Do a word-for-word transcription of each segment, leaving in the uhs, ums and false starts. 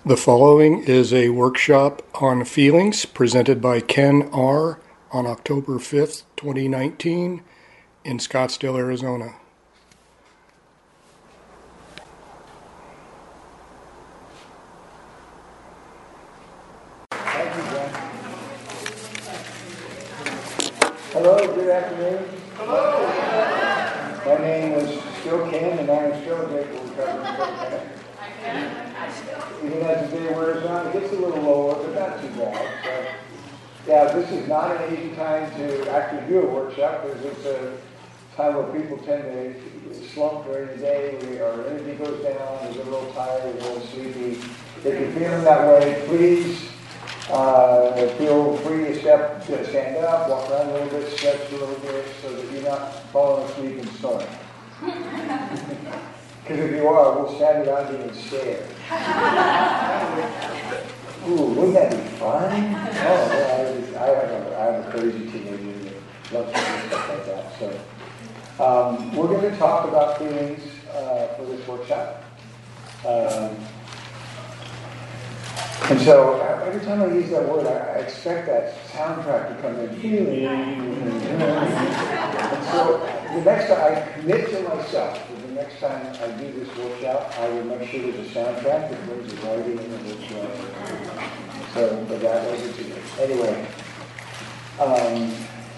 The following is a workshop on feelings presented by Ken R. on October fifth, twenty nineteen in Scottsdale, Arizona. Thank you, John. Hello, good afternoon. Hello. My name is still Ken, and I am still grateful for coming. Even as the day wears on, it gets a little lower, but not too bad. So, yeah, this is not an easy time to actually do a workshop because it's a time where people tend to slump during the day. We, our energy goes down, we're a little tired, we're a little sleepy. If you're feeling that way, please uh, feel free to step, to stand up, walk around a little bit, stretch a little bit, so that you're not falling asleep and snoring. Because if you are, we'll stand around you and stare. Ooh, wouldn't that be fun? Oh, yeah, I, just, I, have a, I have a crazy teenager that loves to do stuff like that. So, um, we're going to talk about feelings uh, for this workshop. Um, and so, every time I use that word, I, I expect that soundtrack to come in. And so, the next time I commit to myself, that the next time I do this workshop, I will make sure there's a soundtrack that brings the writing and the workshop. So, but that wasn't too much. Anyway, um,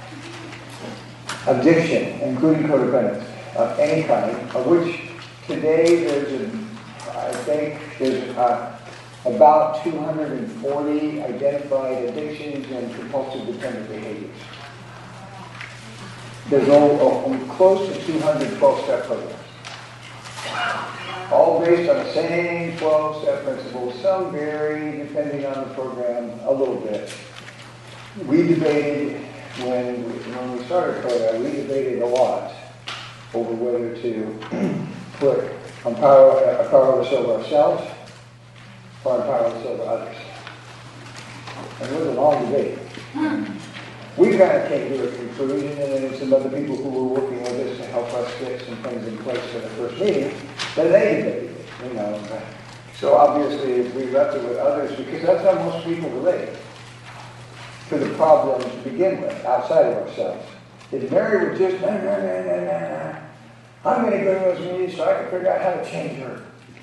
addiction, including codependence of any kind, of which today there's, a, I think, there's uh, about two hundred forty identified addictions and compulsive dependent behaviors. There's all, oh, close to two hundred twelve-step programs. All based on the same twelve-step principles. Some vary depending on the program a little bit. We debated, when we, when we started program, we debated a lot over whether to put empower, uh, powerless over ourselves or powerless over others. And it was a long debate. We kind of came to a conclusion, and then some other people who were working with us to help us get some things in place for the first meeting, then they debated it, you know. So obviously, we left it with others, because that's how most people relate to the problem to begin with, outside of ourselves. If Mary was just, nah, nah, nah, nah, nah, nah, I'm going to go to those meetings so I can figure out how to change her.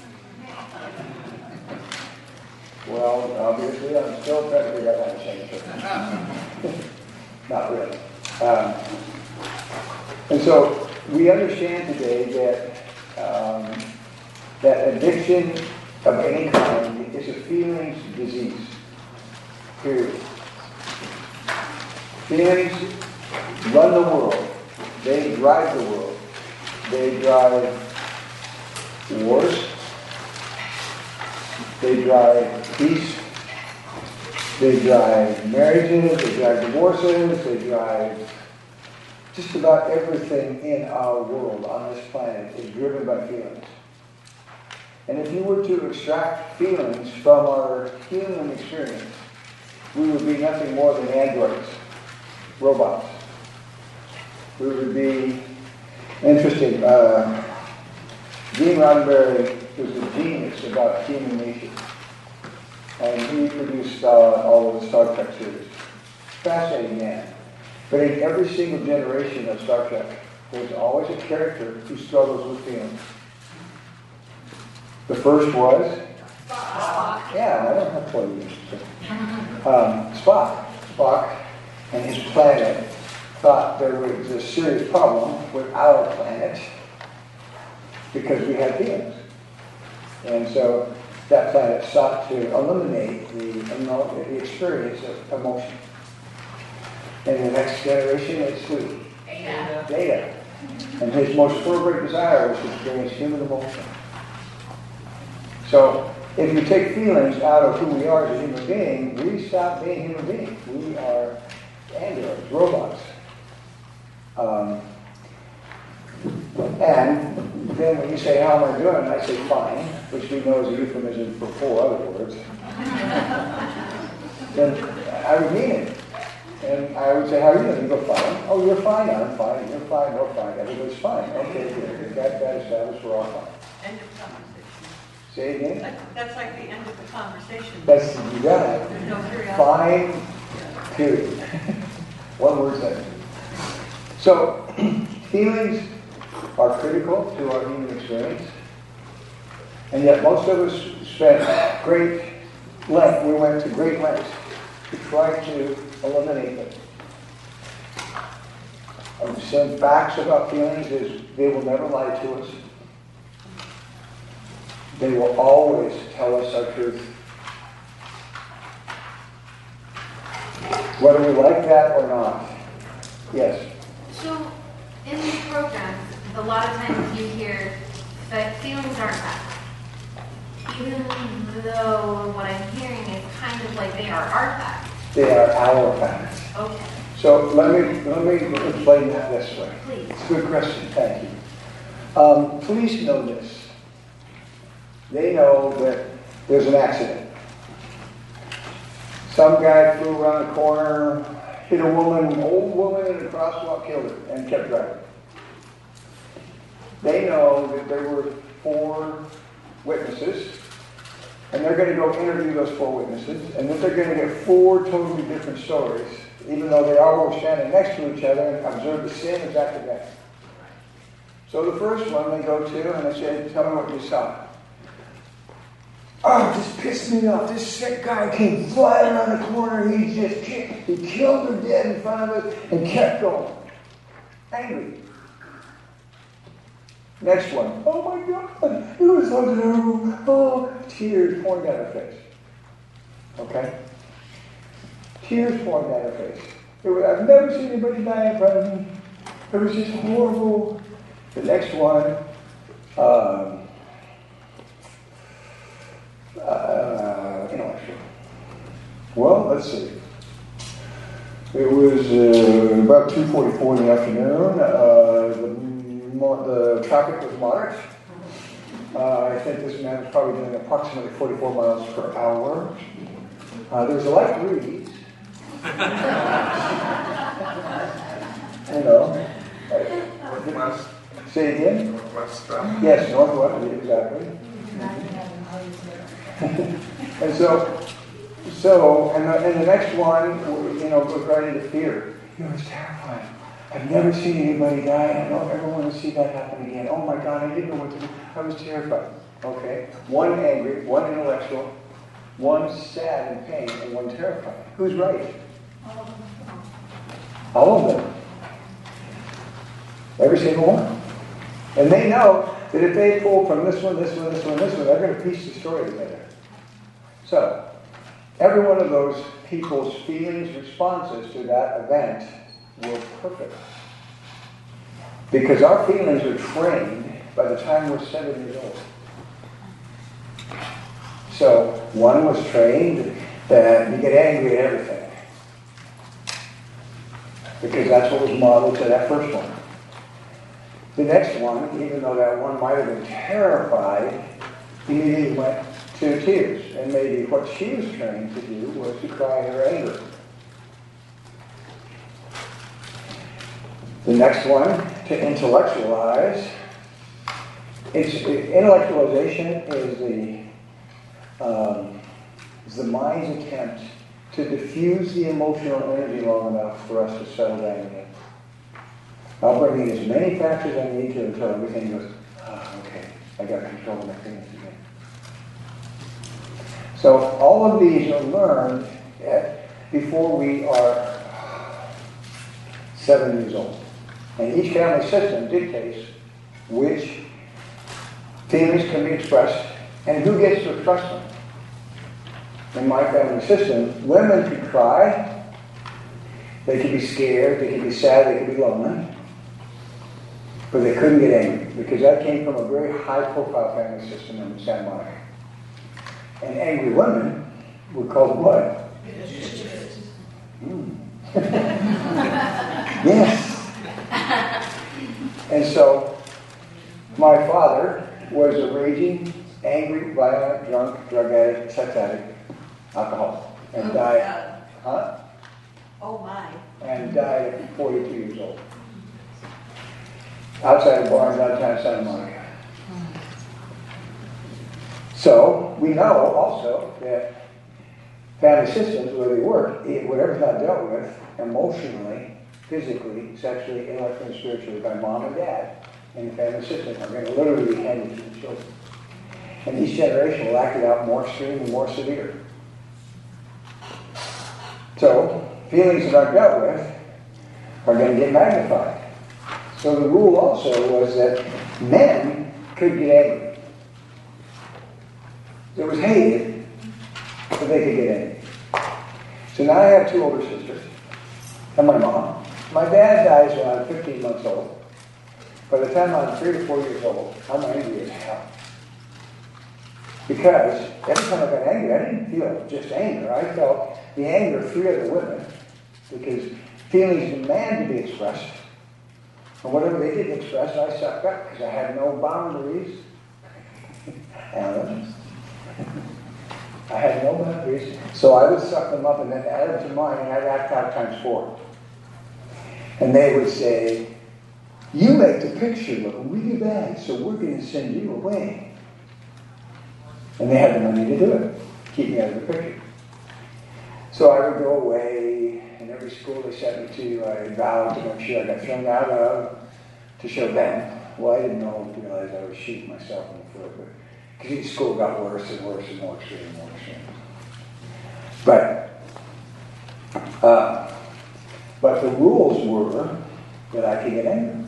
Well, obviously, I'm still trying to figure out how to change her. Not really. Um, and so we understand today that um, that addiction of any kind is a feelings disease. Period. Feelings run the world. They drive the world. They drive wars. They drive peace. They drive marriages, they drive divorces, they drive just about everything in our world on this planet is driven by feelings. And if you were to extract feelings from our human experience, we would be nothing more than androids, robots. We would be interesting. Uh, Gene Roddenberry was a genius about human nature. And he produced uh, all of the Star Trek series. Fascinating man. But in every single generation of Star Trek, there's always a character who struggles with feelings. The first was? Spock. Yeah, I don't have twenty years. Um, Spock. Spock and his planet thought there was a serious problem with our planet because we had feelings. And so that planet sought to eliminate the, the experience of emotion. And the next generation is who? Data. Data. And his most fervent desire was to experience human emotion. So, if you take feelings out of who we are as a human being, we stop being human beings. We are androids, robots. Um, and then when you say, how am I doing? I say, fine, which we know is a euphemism for four other words. Then I would mean it. And I would say, how are you doing? You go, fine. Oh, you're fine. I'm fine. You're fine. We're fine. Everybody's fine. Okay, good. Got that established. We're all fine. End of conversation. Say again? Like, that's like the end of the conversation. That's, you got it. There's no curiosity. Fine, period. One word sentence. So, feelings are critical to our human experience, and yet most of us spent great length, we went to great lengths to try to eliminate them. Um, some facts about feelings is they will never lie to us. They will always tell us our truth. Whether we like that or not. Yes? So, in these programs, a lot of times you hear that feelings aren't facts. Even though what I'm hearing is kind of like they are our facts. They are our facts. Okay. So let me let me explain that this way. Please. It's a good question. Thank you. Um, police know this. They know that there's an accident. Some guy flew around the corner, hit a woman, an old woman in a crosswalk, killed her, and kept driving. They know that there were four witnesses, and they're going to go interview those four witnesses, and that they're going to get four totally different stories, even though they all were standing next to each other and observed the same exact event. So the first one they go to, and they say, tell me what you saw. Oh, this pissed me off. This sick guy came flying around the corner. He just kicked, he killed her dead in front of us and kept going. Angry. Next one. Oh my God, it was so terrible. Oh, tears pouring down her face. Okay? Tears pouring down her face. It was, I've never seen anybody die in front of me. It was just horrible. The next one, um, uh, intellectual. Well, let's see. It was uh, about two forty-four in the afternoon. Uh, the The traffic was moderate. Uh, I think this man was probably doing approximately forty-four miles per hour. Uh, there was a light breeze. You know. Northwest. Say it again? Northwest traffic. Yes, northwest, exactly. And so, so, and the, and the next one, you know, was right into fear. It was terrifying. I've never seen anybody die, and I don't ever want to see that happen again. Oh my God, I didn't know what to do. I was terrified. Okay? One angry, one intellectual, one sad and pain, and one terrified. Who's right? All of them. Every single one. And they know that if they pull from this one, this one, this one, this one, they're going to piece the story together. So, every one of those people's feelings, responses to that event were perfect. Because our feelings are trained by the time we're seven years old. So, one was trained that you get angry at everything. Because that's what was modeled to that first one. The next one, even though that one might have been terrified, immediately went to tears. And maybe what she was trained to do was to cry her anger. The next one, to intellectualize. It's, intellectualization is the, um, is the mind's attempt to diffuse the emotional energy long enough for us to settle down again. I'll bring in as many facts as I need to until everything goes, oh, okay, I got control of my feelings again. So all of these are learned at, before we are seven years old. And each family system dictates which feelings can be expressed and who gets to express them. In my family system, women could cry, they could be scared, they could be sad, they could be lonely, but they couldn't get angry because that came from a very high-profile family system in Santa Monica. And angry women were called what? Mm. Yes. And so, my father was a raging, angry, violent, drunk, drug addict, sex addict, alcoholic, and Oh, died. God. Huh? Oh my. And died at forty-two years old. Outside of bars, downtown Santa Monica. So we know also that family systems, where they work, it, whatever's not dealt with emotionally, physically, sexually, intellectually, and spiritually by mom and dad in the family system are going to literally be handed to the children. And each generation will act it out more extreme and more severe. So feelings that aren't dealt with are going to get magnified. So the rule also was that men could get angry. It was hated, but they could get angry. So now I have two older sisters and my mom. My dad dies when I'm fifteen months old. By the time I'm three or four years old, I'm angry as hell. Because every time I got angry, I didn't feel just anger. I felt the anger of three other women, because feelings demand to be expressed. And whatever they didn't express, I sucked up because I had no boundaries. Alan. I had no boundaries. So I would suck them up and then add them to mine, and I'd act out times four. And they would say, "You make the picture look really bad, so we're going to send you away." And they had the money to do it, keep me out of the picture. So I would go away, and every school they sent me to, I vowed to make sure I got thrown out of, to show them. Well, I didn't know, realize I was shooting myself in the foot, but because each school got worse and worse and more extreme and more extreme. But, uh, but the rules were that I could get angry.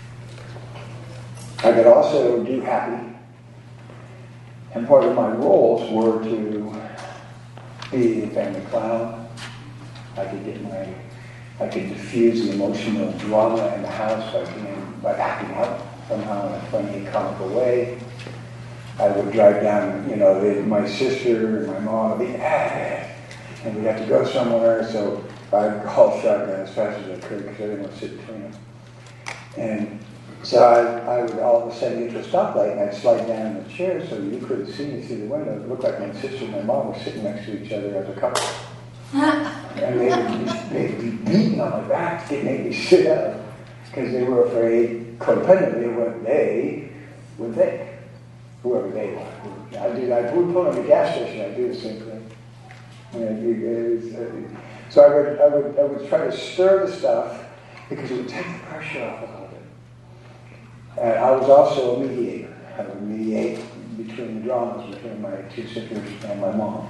I could also do happy. And part of my roles were to be the family clown. I could get my, I could diffuse the emotional drama in the house by being, by acting out somehow in a funny, comical way. I would drive down, you know, the, my sister and my mom would be, ah, and we'd have to go somewhere, so I'd haul shotgun as fast as I could because I didn't want to sit between them. And so I, I would all of a sudden get to a stoplight and I'd slide down in the chair so you couldn't see me through the window. It looked like my sister and my mom were sitting next to each other as a couple. And they would, be, they'd be beating on my back to make me sit up because they were afraid, codependently, of what they would think, whoever they were. I did. I would pull in the gas station. I'd do the same thing. And it was, uh, so I would, I would, I would try to stir the stuff because it would take the pressure off a little bit. And I was also a mediator. I would mediate between the dramas between my two sisters and my mom.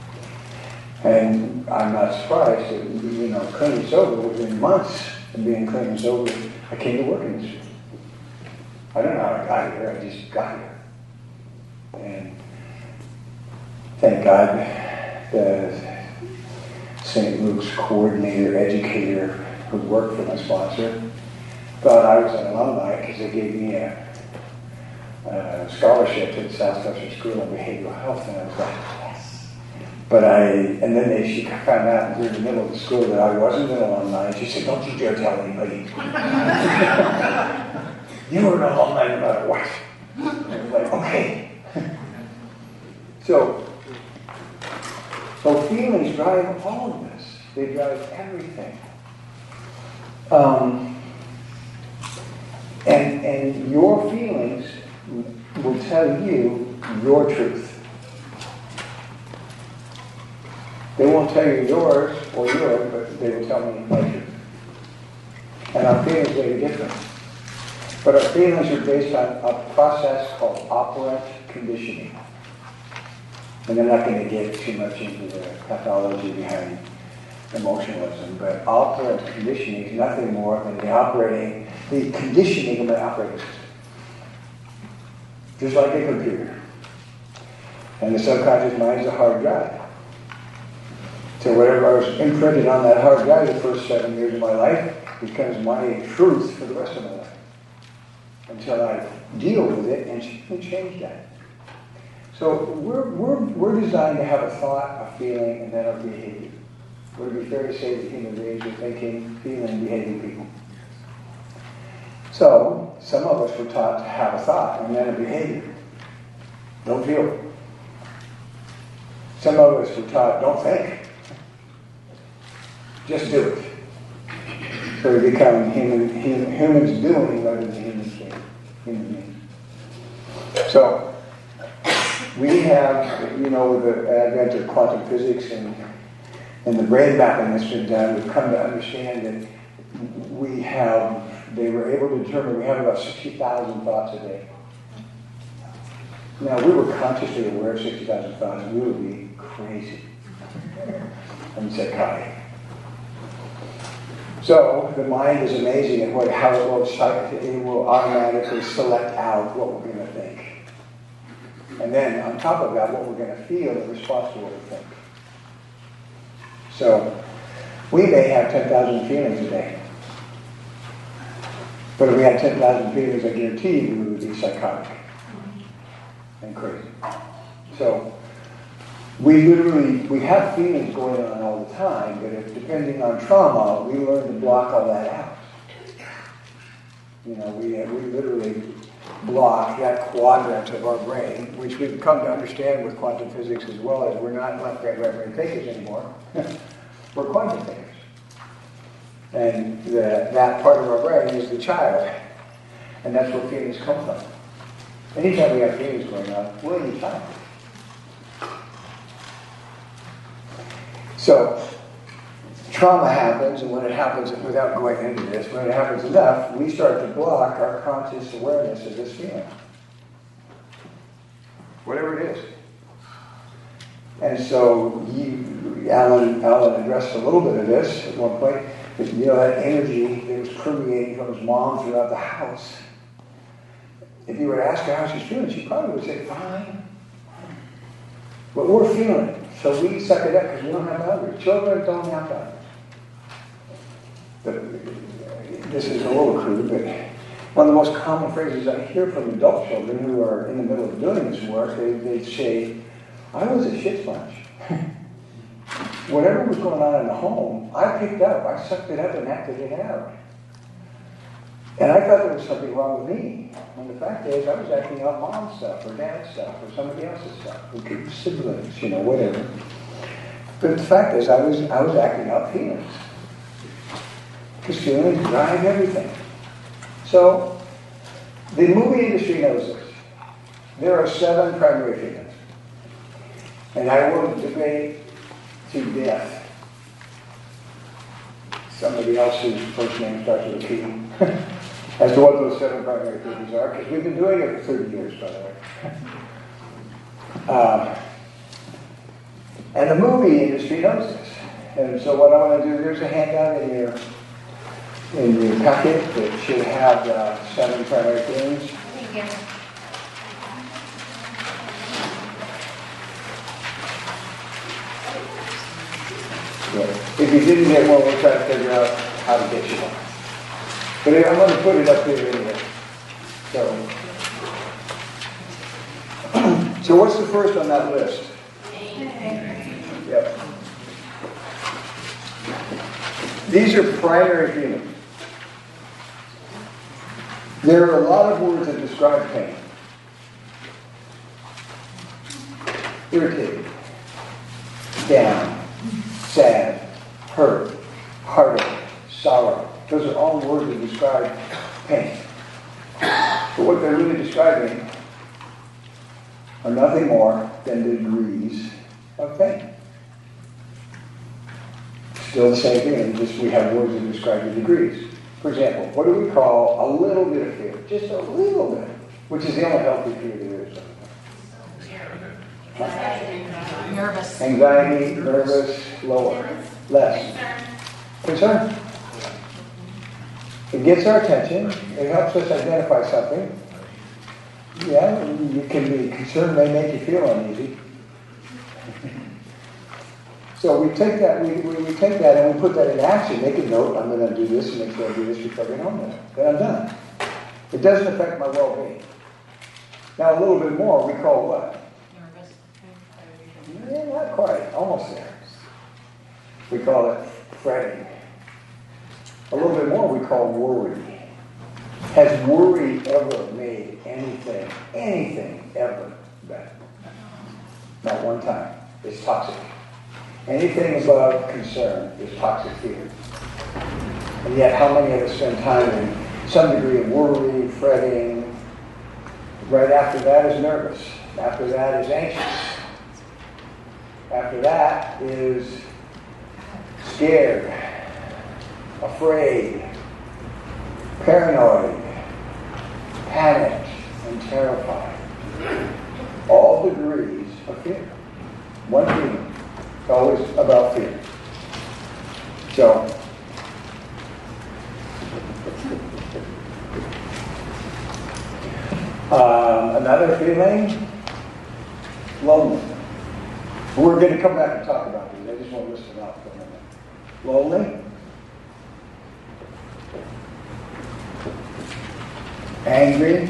And I'm not surprised that, you know, clean and sober, within months of being clean and sober, I came to work in this field. I don't know how I got here, I just got here. And thank God the Saint Luke's coordinator, educator who worked for my sponsor thought I was an alumni because they gave me a, a scholarship to the Southwestern School of Behavioral Health, and I was like, yes. But I, and then they, she found out in the middle of the school that I wasn't an alumni, and she said, "Don't you dare tell anybody." "You were an alumni no matter what." And I was like, okay. So, so feelings drive all of this. They drive everything. Um, and, and your feelings will tell you your truth. They won't tell you yours or yours, but they will tell me my truth. And our feelings may be different. But our feelings are based on a process called operant conditioning. And I'm not going to get too much into the pathology behind emotionalism, but operant conditioning is nothing more than the operating, the conditioning of the operating system. Just like a computer. And the subconscious mind is a hard drive. So whatever I was imprinted on that hard drive the first seven years of my life becomes my truth for the rest of my life. Until I deal with it and change that. So we're, we're, we're designed to have a thought, a feeling, and then a behavior. Would it be fair to say that human beings are thinking, feeling, behaving people? So some of us were taught to have a thought and then a behavior. Don't feel. Some of us were taught, don't think. Just do it. So we become human, human, humans doing rather than humans being. Human beings. So, We have, you know, with the advent of quantum physics and, and the brain mapping that's been done, we've come to understand that we have, they were able to determine we have about sixty thousand thoughts a day. Now, we were consciously aware of sixty thousand thoughts, we would be crazy. I'm psychotic. So, the mind is amazing at what, how it will, it will automatically select out what we're going to think. And then, on top of that, what we're going to feel in response to what we think. So, we may have ten thousand feelings a day. But if we had ten thousand feelings, I guarantee you we would be psychotic and crazy. So, we literally, we have feelings going on all the time, but if depending on trauma, we learn to block all that out. You know, we, we literally block that quadrant of our brain, which we've come to understand with quantum physics as well, as we're not left brain, right brain thinkers anymore. We're quantum thinkers. And the, that part of our brain is the child. And that's where feelings come from. Anytime we have feelings going on, we're in the child. So, trauma happens, and when it happens, without going into this, when it happens enough, we start to block our conscious awareness of this feeling. Whatever it is. And so, you, Alan, Alan addressed a little bit of this at one point. But, you know, that energy that was permeating from his mom throughout the house. If you were to ask her how she's feeling, she probably would say, fine. But we're feeling it. So we suck it up because we don't have boundaries. Children don't have boundaries. But this is a little crude, but one of the most common phrases I hear from adult children who are in the middle of doing this work, they, they say, I was a shit sponge. Whatever was going on in the home, I picked up. I sucked it up and acted it out. And I thought there was something wrong with me. When the fact is, I was acting out mom's stuff, or dad's stuff, or somebody else's stuff, or siblings, you know, whatever. But the fact is, I was I was acting out feelings. Because feelings drive everything. So, the movie industry knows this. There are seven primary feelings. And I will debate to death somebody else whose first name starts with a P as to what those seven primary feelings are, because we've been doing it for thirty years, by the way. Um, and the movie industry knows this. And so what I want to do, there's a handout in your in your packet that should have uh, seven primary feelings. Thank you. If you didn't get one, we'll try to figure out how to get you one. But I'm going to put it up here anyway. So, so what's the first on that list? Yep. These are primary feelings. There are a lot of words that describe pain. Irritated, down, sad, hurt, heartache, sorrow. Those are all words that describe pain. But what they're really describing are nothing more than degrees of pain. Still the same thing, just we have words that describe the degrees. For example, what do we call a little bit of fear? Just a little bit, which is the only healthy fear there is. Huh? Nervous. Anxiety, nervous, lower, less. Concern. It gets our attention. It helps us identify something. Yeah, you can be concerned, may make you feel uneasy. So we take that, we, we, we take that and we put that in action. Make a note, I'm going to do this and make sure I do this before I get home with it. Then I'm done. It doesn't affect my well-being. Now a little bit more, we call what? Nervous. Yeah, not quite. Almost there. We call it fretting. A little bit more we call worry. Has worry ever made anything, anything ever better? Not one time. It's toxic. Anything above concern is toxic fear. And yet how many of us spend time in some degree of worry, fretting? Right after that is nervous. After that is anxious. After that is scared, afraid, paranoid, panicked, and terrified. All degrees of fear. One feeling. It's always about fear. So, um, another feeling, lonely. We're going to come back and talk about these. I just want to list them out for a minute. Lonely. Angry.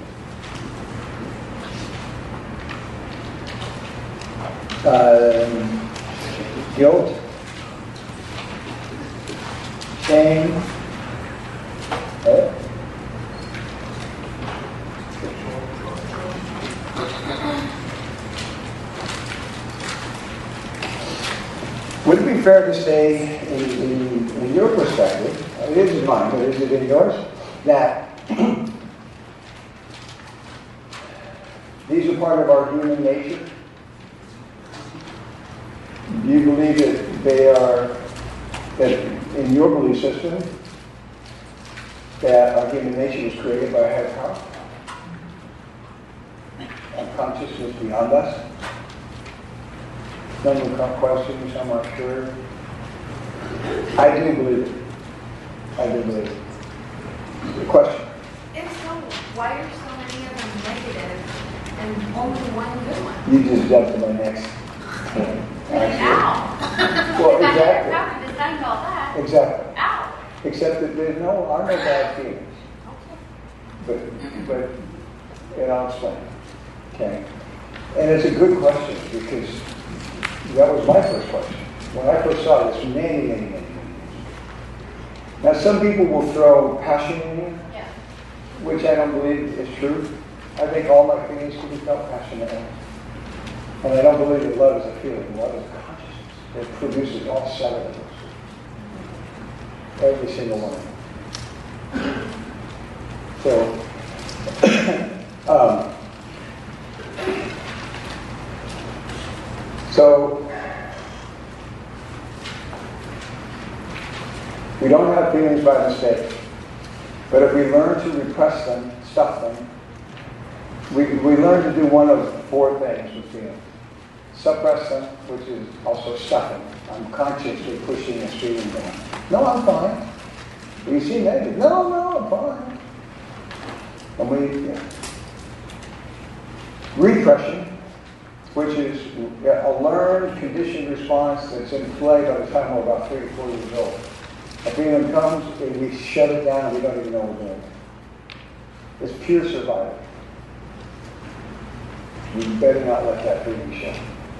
Um, guilt. Shame. Eh? Would it be fair to say, in, in, in your perspective, it is mine, but is it in yours, that these are part of our human nature? Do you believe that they are, that in your belief system, that our human nature was created by a higher power? And consciousness beyond us? Some will come questions, some are sure. I do believe it. I do believe it. The question. If so, why are so many of them negative and only one good one? You just jumped to my next point. Ow! Well, exactly. After deciding all that. Exactly. Ow! Except that there no, are no bad feelings. But, but, and I'll explain. Okay? And it's a good question because that was my first question. When I first saw this, many, many, many, many years. Now, some people will throw passion in here, Yeah. which I don't believe is true. I think all my feelings can be felt passionately. And I don't believe that love is a feeling. Love is a consciousness. It produces all seven of those. Every single one of them. So, um, so we don't have feelings by mistake. But if we learn to repress them, stuff them, we, we learn to do one of four things with feelings. Suppress them, which is also stuffing. I'm consciously pushing this feeling down. No, I'm fine. You see negative. No, no, I'm fine. And we, yeah. Repression, which is a learned, conditioned response that's in play by the time we're about three or four years old. A feeling comes, and we shut it down, and we don't even know we're doing it. It's pure survival. We better not let that feeling show.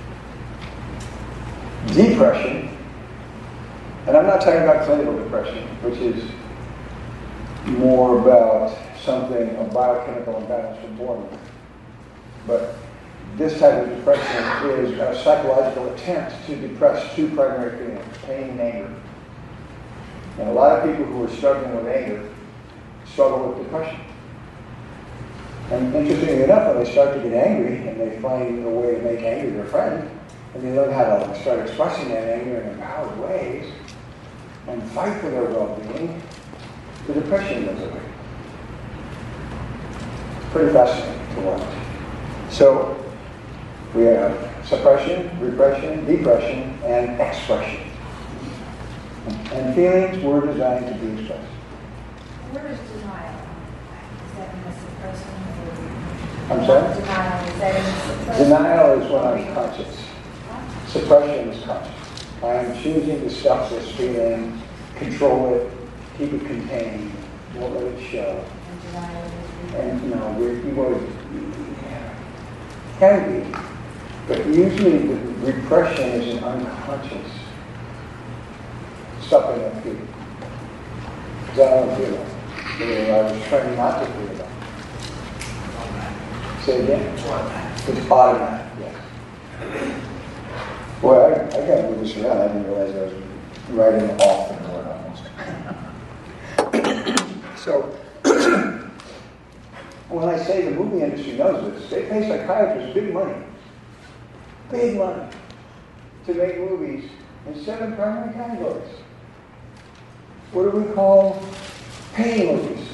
Depression, and I'm not talking about clinical depression, which is more about something, a biochemical imbalance we're born with. But this type of depression is a psychological attempt to depress two primary feelings, pain and anger. And a lot of people who are struggling with anger struggle with depression. And interestingly enough, when they start to get angry and they find a way to make anger their friend, and they learn how to start expressing that anger in empowered ways and fight for their well-being, the depression goes away. It's pretty fascinating to watch. So we have suppression, repression, depression, and expression. And feelings were designed to be expressed. Where is denial? Is that in the suppressing? I'm sorry? Denial, is that in the suppressing? Denial is when I'm conscious. Suppression is conscious. I am choosing to stuff this feeling, control it, keep it contained, won't let it show. And denial is And no, we, we would, can be, but usually the repression is an unconscious stuffing of feeling. Because I don't feel it. I was trying not to feel it. Say again? It's automatic, yes. Boy, I, I got to move this around. I didn't realize I was writing off the board almost. So, When I say the movie industry knows this, they pay psychiatrists big money, big money, to make movies in seven primary categories. What do we call pain movies?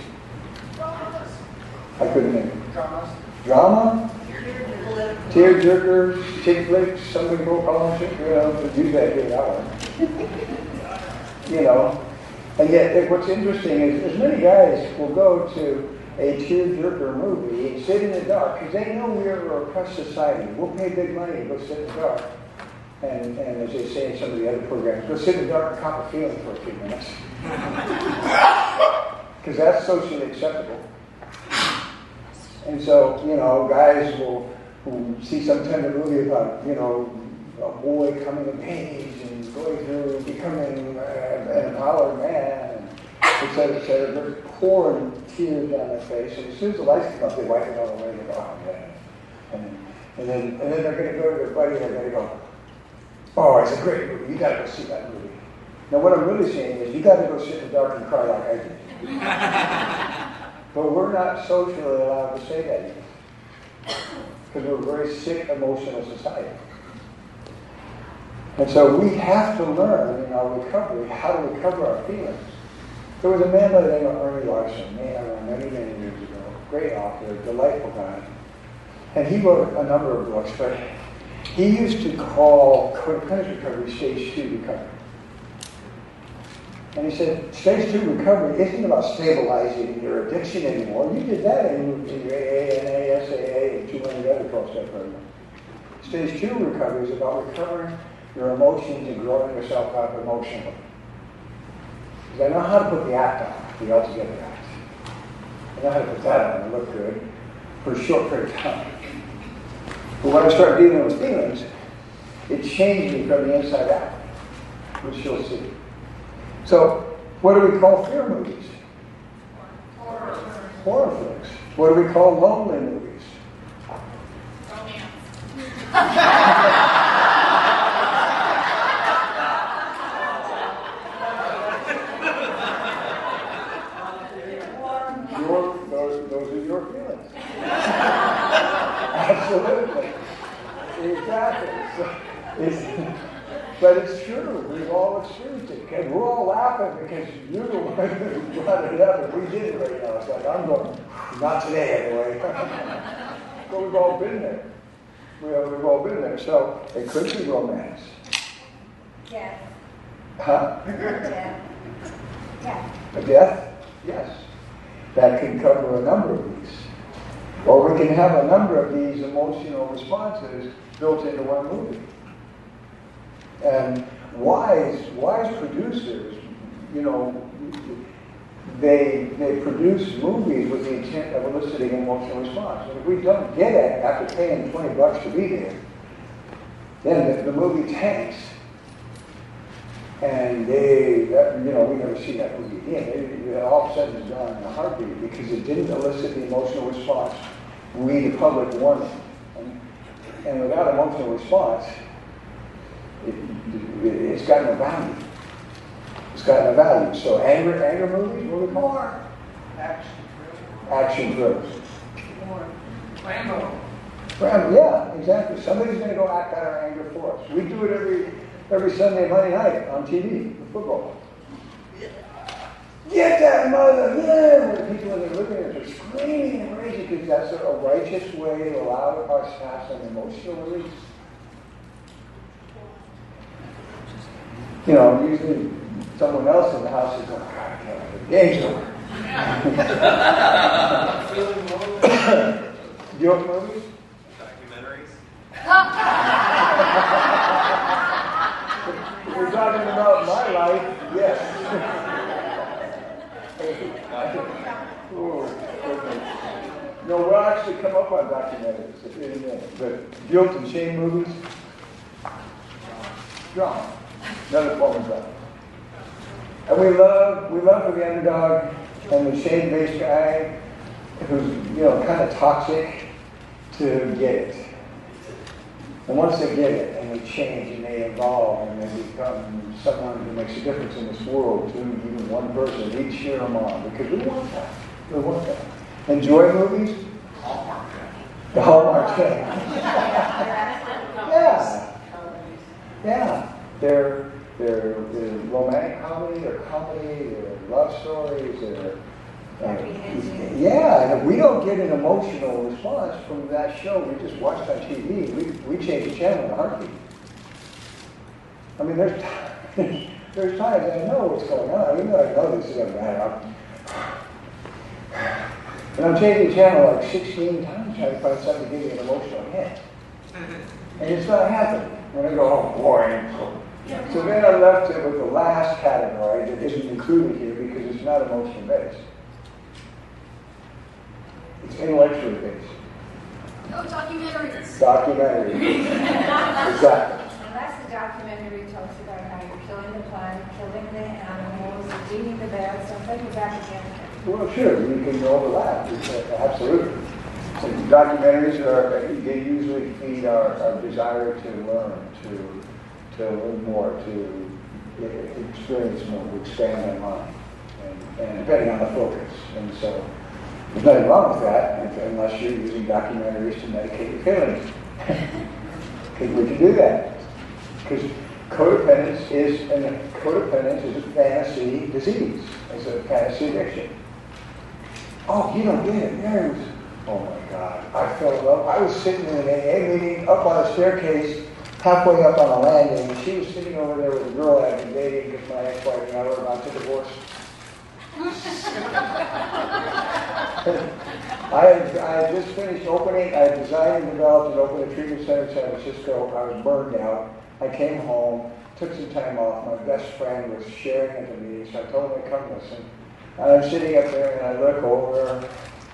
I couldn't name it. Dramas. Drama? Tear jerkers, chick flicks, somebody go call them, you know, use that here that one. You know, and yet what's interesting is, is many guys will go to a tear-jerker movie and sit in the dark because they know we're a repressed society. We'll pay big money to go sit in the dark. And, and as they say in some of the other programs, go sit in the dark and cop a feeling for a few minutes. Because that's socially acceptable. And so, you know, guys will, will see some kind of movie about, you know, a boy coming of age and going through becoming uh, an empowered man, and et cetera, et cetera. They're pouring tears down their face, and as soon as the lights come up, they wipe it all away and they go, oh man. And, and then and then they're going to go to their buddy and they're going to go, oh, it's a great movie. You got to go see that movie. Now, what I'm really saying is, you got to go sit in the dark and cry like I did. But we're not socially allowed to say that yet, because we're a very sick, emotional society. And so we have to learn in our recovery how to recover our feelings. There was a man by the name of Ernie Larson, many, many years ago, great author, delightful guy. And he wrote a number of books, but he used to call codependent recovery stage two recovery. And he said, stage two recovery isn't about stabilizing your addiction anymore. You did that in, in your A A, N A, S A A, and two hundred other twelve-step programs. Stage two recovery is about recovering your emotions and growing yourself up emotionally. Because I know how to put the act on, the altogether act. I know how to put that on and look good for a short period of time. But when I start dealing with feelings, it changes me from the inside out, which you'll see. So, what do we call fear movies? Horror. Horror flicks. What do we call lonely movies? Your, those, those are your feelings. Absolutely. Exactly. So, it's, but it's true. We've all experienced it. And we're all laughing because you're the one who brought it up, and we did it right now. It's like, I'm going, not today anyway. But we've all been there. We have, we've all been there. So it could be romance. Yeah. Huh? Yeah. Yeah. A death? Yes. That can cover a number of these. Or we can have a number of these emotional responses built into one movie. And wise, wise producers, you know, they they produce movies with the intent of eliciting an emotional response. And if we don't get it after paying twenty bucks to be there, then the, the movie tanks. And they, that, you know, we never see that movie again. It, it all of a sudden is gone in a heartbeat because it didn't elicit the emotional response we, the public, wanted. And, and without emotional response, it, it, it's got no value. It's got no value. So anger, anger movies, what do we call More. Action. action thrillers? More. Rambo. Right, yeah, exactly. Somebody's going to go act out our anger for us. We do it every every Sunday, Monday night on T V, the football. Get that mother! Yeah! When the people in their living rooms are screaming and raging because that's a righteous way to allow us to have some emotional release. You know, usually someone else in the house is going, God, I can't wait. The game's over. Guilt movies? Documentaries. If we're talking about my life, yes. Ooh, okay. No, we'll actually come up on documentaries in a minute. But guilt and shame movies? Drama. Another form of drama. And we love, we love for the underdog and the shame-based guy who's, you know, kind of toxic to get it. And once they get it and they change and they evolve and they become someone who makes a difference in this world to even one person, we cheer them on because we want that. We want that. Enjoy movies? The Hallmark Channel. Yeah. Yeah. They're, they're, they're romantic comedy, they're comedy, they're love stories, they're... Uh, yeah, and if we don't get an emotional response from that show we just watched on T V, we, we change the channel in a heartbeat. I mean, there's times, there's times I know what's going on, even though I know this is going to matter. And I'm changing the channel like sixteen times trying to find something to give me an emotional hit. And it's not happening. And I go, oh boy. So, so then I left it with the last category that isn't included here because it's not emotion based. It's intellectually based. Oh, documentaries. Documentaries. Exactly. And that's the documentary that talks about how you're killing the planet, killing the animals, eating the bad, something is academic. Well, sure, you can overlap. It's, uh, absolutely. So documentaries are, they usually feed our, our desire to learn, to to learn more, to uh, experience more, to expand our mind, and, and depending on the focus. And so there's nothing wrong with that unless you're using documentaries to medicate your feelings. Because we can do that. Because codependence is, and codependence is a fantasy disease. It's a fantasy addiction. Oh, you don't get it. There was, oh my God. I fell in love. I was sitting in an A A meeting up on a staircase, halfway up on a landing, and she was sitting over there with a girl I'd been dating because my ex-wife and I were about to divorce. I had, I had just finished opening, I had designed and developed and opened a treatment center in San Francisco. I was burned out. I came home, took some time off. My best friend was sharing at the meeting, so I told him to come listen. And I'm sitting up there and I look over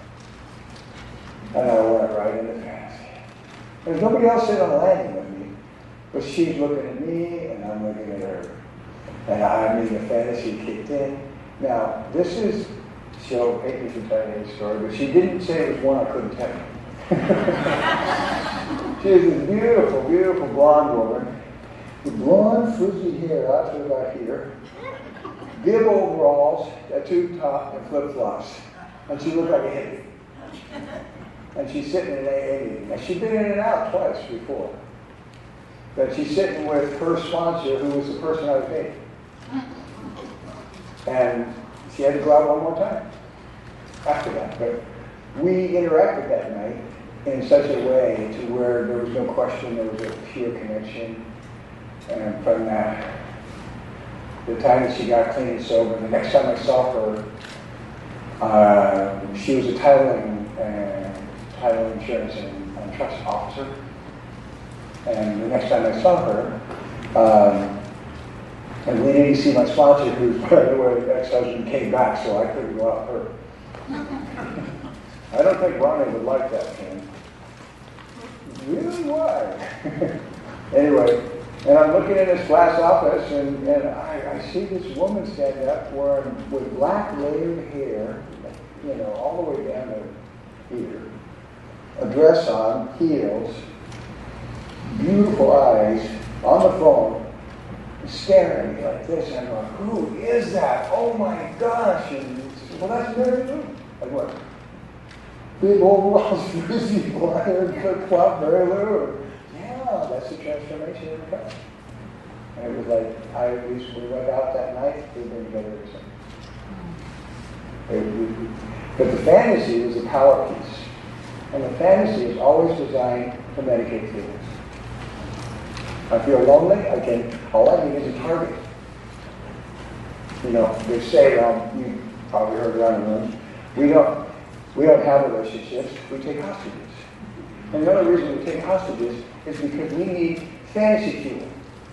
and I went right into fantasy. There's nobody else sitting on the landing with me, but she's looking at me and I'm looking at her. And I mean, the fantasy kicked in. Now, this is, she'll hate me for telling you this story, but she didn't say it was one I couldn't tell you. She is this beautiful, beautiful blonde woman with blonde, frizzy hair out to about here, bib overalls, a tube top, and flip-flops. And she looked like a hippie. And she's sitting in an A A meeting. And she'd been in and out twice before. But she's sitting with her sponsor, who was the person I was dating. And she had to go out one more time after that. But we interacted that night in such a way to where there was no question, there was a pure connection. And from that, the time that she got clean and sober, the next time I saw her, uh, she was a titling, uh, title insurance and, and trust officer. And the next time I saw her, um, and we didn't see my sponsor, who, by the way, ex-husband came back, so I couldn't go out with her. I don't think Ronnie would like that, Ken. Really? Why? Anyway, and I'm looking in this glass office, and, and I, I see this woman stand up wearing with black layered hair, you know, all the way down to here, a dress on, heels, beautiful eyes, on the phone, staring at me like this, and I'm going, who is that? Oh my gosh! And she said, well, that's Mary Lou. I went, big overalls, frizzy, blonde, flip-flop, Mary Lou. Yeah, that's the transformation of the company. And it was like, I we, we went out that night, we've been together ever since. But the fantasy was a power piece. And the fantasy is always designed to medicate feelings. I feel lonely, I can, all I need is a target. You know, they say around, you probably heard around the room, we don't, we don't have relationships, we take hostages. And the other reason we take hostages is because we need fantasy fuel.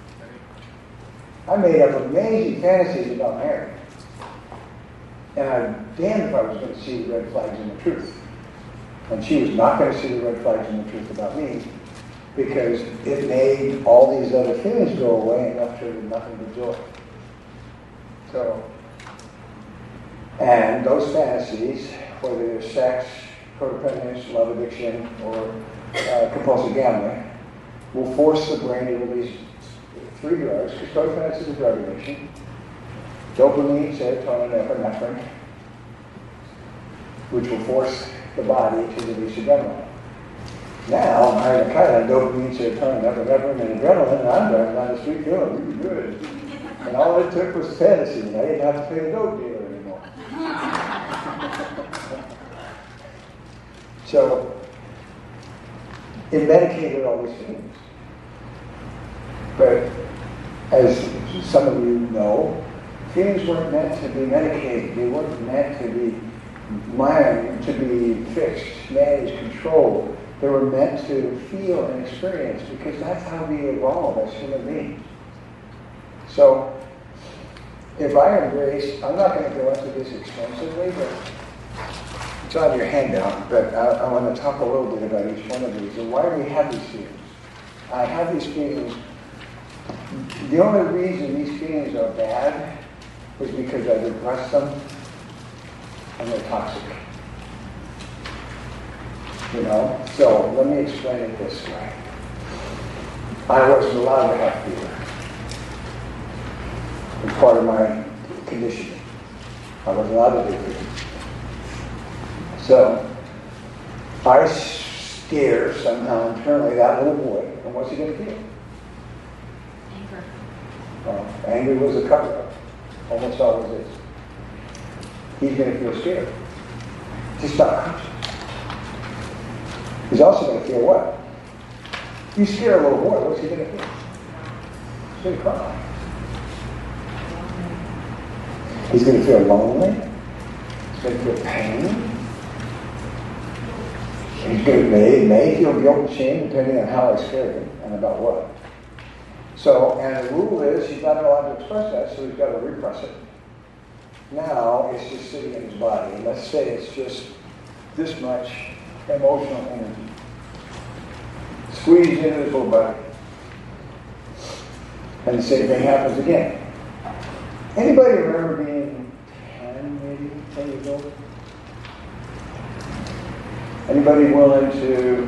I made up amazing fantasies about Mary. And I'm damned if I was going to see the red flags in the truth. And she was not going to see the red flags in the truth about me, because it made all these other feelings go away and left her with nothing but joy. So, and those fantasies, whether they're sex, codependence, love addiction, or uh, compulsive gambling, will force the brain to release three drugs, because codependence is a drug addiction: dopamine, serotonin, epinephrine. which will force the body to release adrenaline. Now, I'm hiring a kite on dopamine, serotonin, epinephrine, and adrenaline, and I'm driving down the street feeling really good. And all it took was fantasy, and I didn't have to pay the dope dealer anymore. So, it medicated all these things. But as some of you know, feelings weren't meant to be medicated. They weren't meant to be mind, to be fixed, managed, controlled. They were meant to feel and experience because that's how we evolve as human beings. So, if I embrace, I'm not going to go into this extensively, but it's on your handout, but I, I want to talk a little bit about each one of these and why we have these feelings. I have these feelings. The only reason these feelings are bad is because I repress them and they're toxic. You know? So let me explain it this way. I wasn't allowed to have fear. It's part of my conditioning. I wasn't allowed to do it. So I scare somehow internally that little boy, and what's he going to feel? Anger. Well, anger was a cover-up. Almost always is. He's going to feel scared. Just not conscious. He's also going to feel what? You scare a little boy, what's he going to feel? He's going to cry. He's going to feel lonely. He's going to feel pain. He's going to may, may feel guilt and shame depending on how I scared him and about what. So, and the rule is he's not allowed to express that, so he's got to repress it. Now it's just sitting in his body. And let's say it's just this much emotional energy squeezed into his little body. And the same thing happens again. Anybody remember being ten, maybe ten years old? Anybody willing to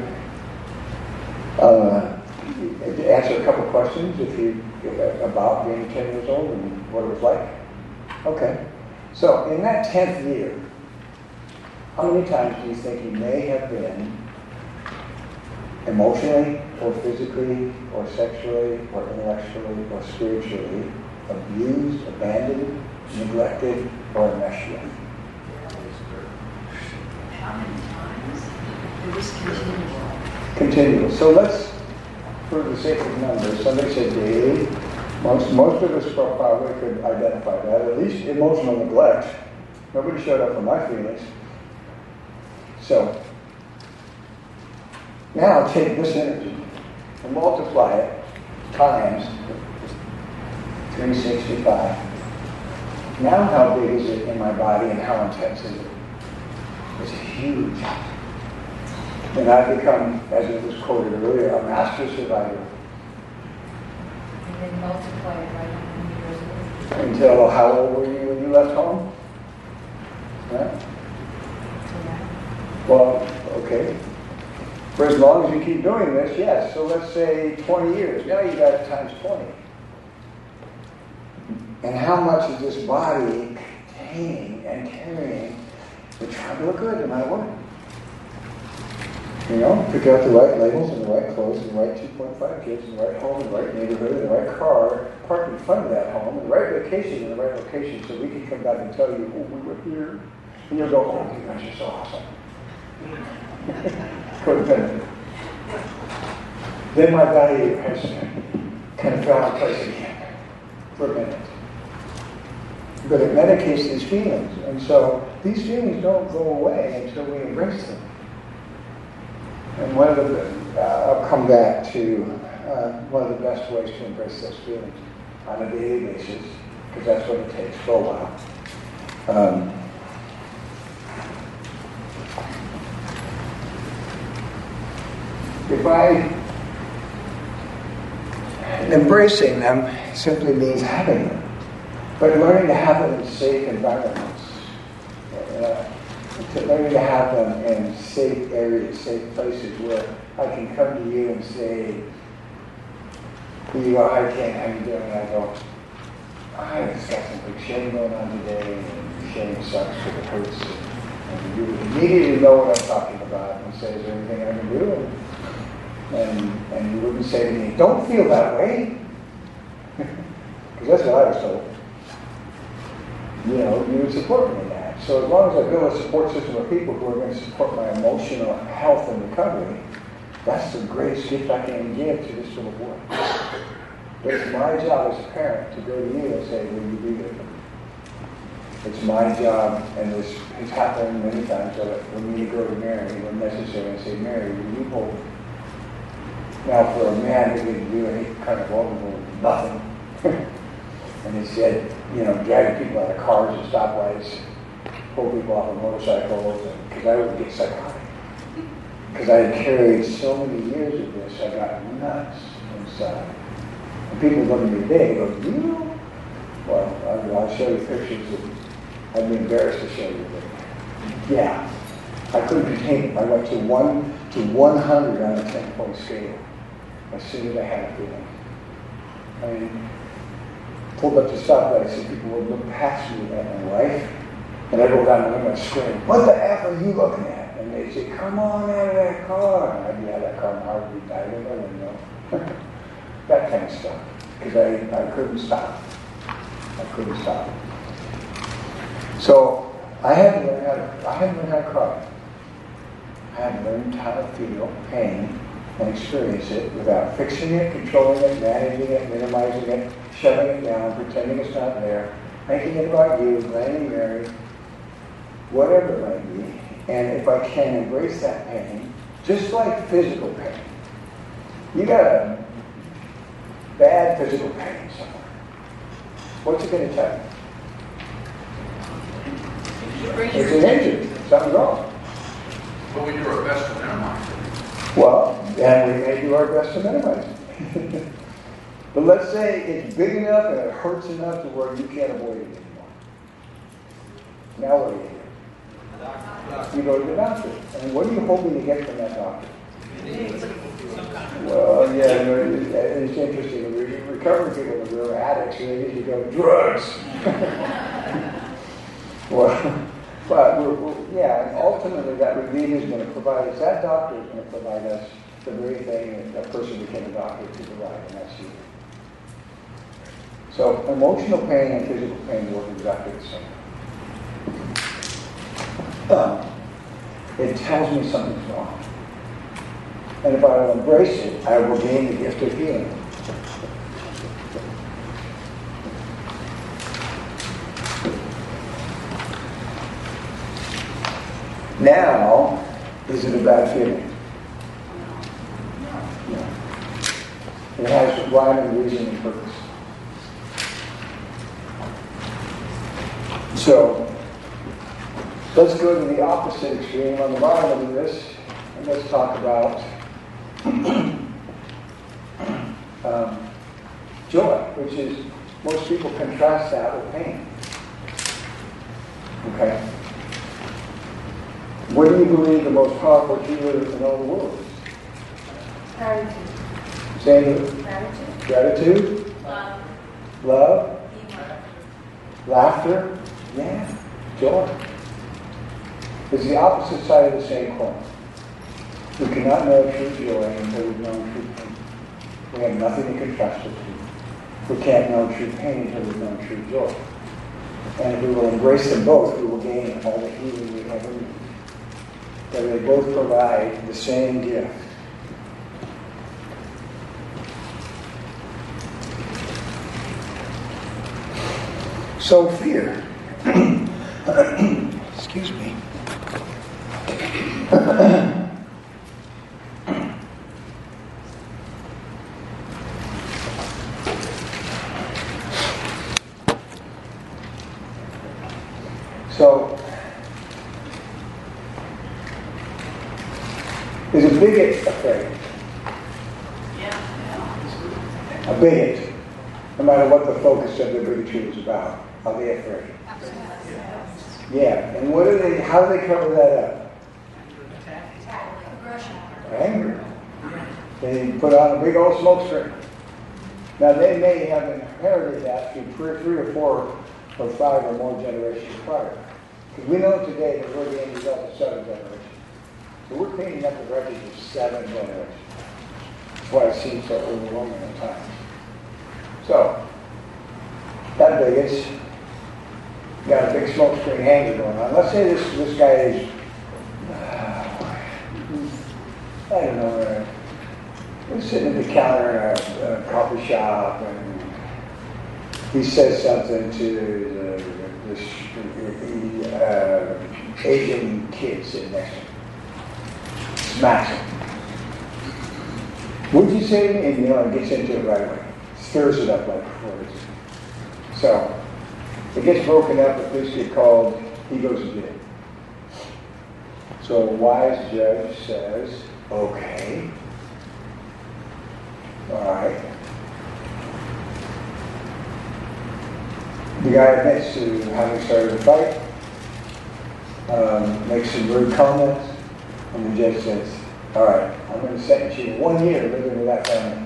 uh, answer a couple questions if you about being ten years old and what it was like? Okay. So in that tenth year, how many times do you think you may have been emotionally or physically or sexually or intellectually or spiritually abused, abandoned, neglected, or enmeshed with? How many times? It was continual. Continual. So let's, for the sake of numbers, somebody said daily. Most, most of us probably could identify that. At least emotional neglect. Nobody showed up for my feelings. So, now take this energy and multiply it times three hundred sixty-five. Now how big is it in my body and how intense is it? It's huge. And I've become, as it was quoted earlier, a master survivor. And then multiply it by how many years old? Until how old were you when you left home? Right? Well, okay. For as long as you keep doing this, yes. So let's say twenty years. Now you got it times twenty. And how much is this body containing and carrying the trying to look good no matter what? You know, pick out the right labels and the right clothes and the right two point five kids and the right home and the right neighborhood and the right car, park in front of that home and the right vacation in the right location so we can come back and tell you, oh, we were here. And you'll go, oh, you guys are so awesome. Codependent. Then my value has kind of fell in place again for a minute. But it medicates these feelings. And so these feelings don't go away until we embrace them. And one of the, uh, I'll come back to uh, one of the best ways to embrace those feelings on a daily basis, because that's what it takes for a while. Um, if I, embracing them simply means having them, but learning to have them in safe environments. Uh, To learning to have them in safe areas, safe places where I can come to you and say, you are, I can't, how you doing? And I go, I just got some big shame going on today, and shame sucks because it hurts. And you would immediately know what I'm talking about and say, is there anything I can do? And, and you wouldn't say to me, don't feel that way. Because that's what I was told. You know, you would support me in that. So as long as I build a support system of people who are going to support my emotional health and recovery, that's the greatest gift I can give to this little boy. But it's my job as a parent to go to you and say, will you be with me? It's my job, and this has happened many times, that for me to go to Mary when necessary and say, Mary, will you hold me? Now for a man who didn't do any kind of vulnerable nothing, and he said, you know, dragging people out of cars and stoplights, pull people off of motorcycles, because I would get psychotic. Because I had carried so many years of this, I got nuts inside. And people look at me today and go, you? Well, I'll, I'll show you pictures of, I'd be embarrassed to show you, but yeah. I couldn't contain it. I went to one to one hundred on a ten-point scale as soon as I had a feeling. I mean, pulled up to stoplight, I said people would look past me at my wife, and I go down and I'm going to scream, what the F are you looking at? And they say, come on out of that car. And I'd be out of that car and hardly died in the window. That kind of stuff. Because I, I couldn't stop. I couldn't stop. So I had to learn how to, I had to learn how to cry. I had to learn how to feel pain and experience it without fixing it, controlling it, managing it, minimizing it, shutting it down, pretending it's not there, making it about you, blaming Mary, whatever it might be. And if I can embrace that pain, just like physical pain, you got a bad physical pain somewhere. What's it going to tell you? It's an injury. Something's wrong. But we do our best to minimize it. Well, and we may do our best to minimize it. But let's say it's big enough and it hurts enough to where you can't avoid it anymore. Now what do you do? You go to the doctor. And what are you hoping to get from that doctor? Well, yeah, you know, it's interesting. Recovering people who are addicts, they usually go, drugs. Well, but we're, we're, yeah, and ultimately that relief is going to provide us, that doctor is going to provide us the very thing that a person became a doctor to provide, and that's you. So emotional pain and physical pain work exactly the same. Um, it tells me something's wrong. And if I will embrace it, I will gain the gift of healing. Now, is it a bad feeling? No. It has rhyme and reason and purpose. So, let's go to the opposite extreme on the bottom of this, and let's talk about um, joy, which is, most people contrast that with pain. Okay? What do you believe the most powerful healer in all the world is? Gratitude. Say it. Gratitude. Gratitude? Love. Love? Humor. Laughter? Yeah. Joy. It's the opposite side of the same coin. We cannot know true joy until we've known true pain. We have nothing to contrast it to. We can't know true pain until we've known true joy. And if we will embrace them both, we will gain all the healing we ever need. That they both provide the same gift. So fear. Excuse me. So, is a bigot afraid? Yeah. A bigot, no matter what the focus of the bigotry is about, are they afraid? Yeah, and what do they? How do they cover that up? Aggression. Anger. They put on a big old smoke screen. Now they may have inherited that through three, three or four or five or more generations prior. Because we know today that we're the end result of seven generations. So we're cleaning up the wreckage of seven generations. That's why it seems so overwhelming at times. So, that Vegas got a big smoke screen hangar going on. Let's say this this guy is, uh, I don't know, uh, he's sitting at the counter in a, a coffee shop, and he says something to the, the, the uh, Asian kid sitting next to him. Smacks him. What'd you say to me? And you know, it gets into it right away. Stirs it up like words. So, it gets broken up, the police get called, he goes to jail. So a wise judge says, okay, all right. The guy admits to having started a fight, um, makes some rude comments, and the judge says, all right, I'm going to sentence you to one year living with that family.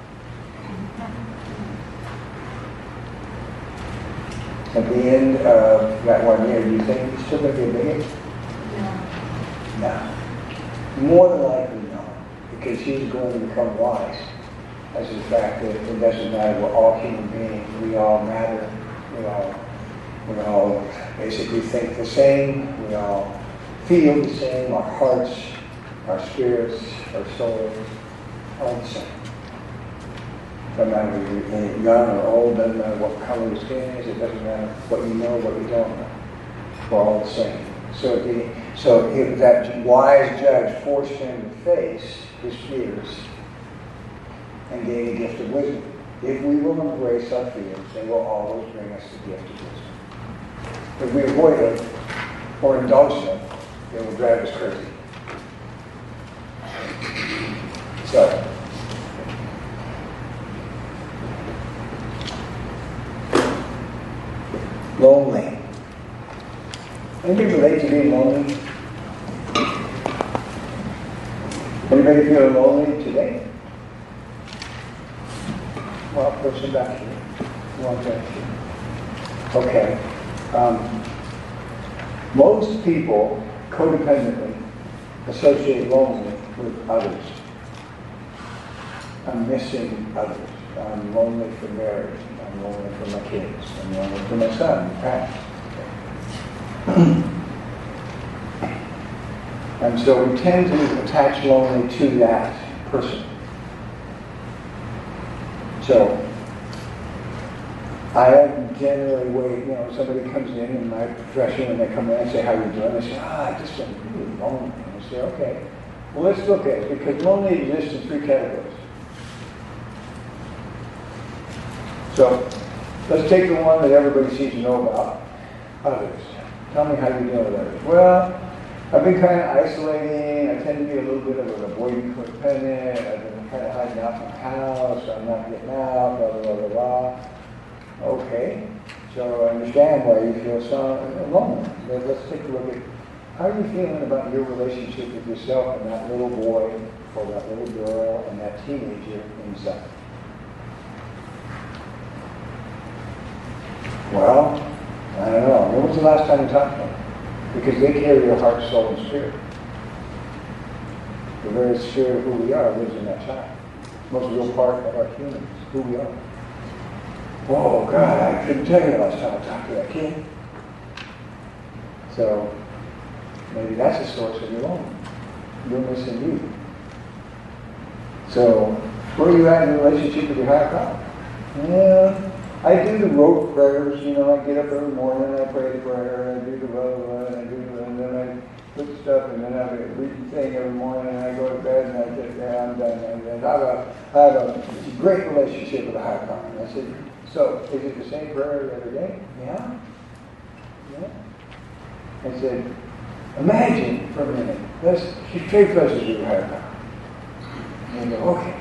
At the end of that one year, do you think he's still going to be a bigot? No. No. More than likely no. Because he's going to become wise as to the fact that it doesn't matter, we're all human beings, we all matter, we all, we all basically think the same, we all feel the same, our hearts, our spirits, our souls, all the same. Doesn't matter if you're young or old, doesn't matter what color your skin is, it doesn't matter what you know, what you don't know. We're all the same. So, the, so if that wise judge forced him to face his fears and gain a gift of wisdom. If we will embrace our fears, they will always bring us the gift of wisdom. If we avoid it or indulge them, it will drive us crazy. So, lonely. Anybody relate to being lonely? Anybody feel lonely today? Well, person back here. One back here. Okay. Um, most people codependently associate lonely with others. I'm missing others. I'm lonely for marriage. I'm lonely for my kids. I'm lonely for my son, my parents. And so we tend to attach lonely to that person. So I generally wait, you know, somebody comes in in my profession and they come in and say, how are you doing? They say, ah, I just been really lonely. And I say, okay, well, let's look at it, because lonely exists in three categories. So let's take the one that everybody seems to know about, others. Tell me how you deal with others. Well, I've been kind of isolating. I tend to be a little bit of an avoidant codependent. I've been kind of hiding out from the house. I'm not getting out, blah, blah, blah, blah. Okay, so I understand why you feel so lonely. But let's take a look at how are you feeling about your relationship with yourself and that little boy or that little girl and that teenager inside. Well, I don't know. When was the last time you talked to them? Because they carry your heart, soul, and spirit. The very spirit of who we are lives in that child. Most real part of our humans, who we are. Oh, God, I couldn't tell you the last time I talked to that kid. So, maybe that's the source of your loneliness. You're missing you. So, where are you at in your relationship with your higher power? Yeah. I do the rote prayers, you know, I get up every morning and I pray the prayer, and I do the blah, blah, blah, and I do the, and then I put stuff, and then I read the thing every morning, and I go to bed, and I sit there, I'm done, and, and I have a, I have a great relationship with a higher power. And I said, so, is it the same prayer every day? Yeah. Yeah. I said, imagine for a minute, let's trade places with your higher power. And they go, okay.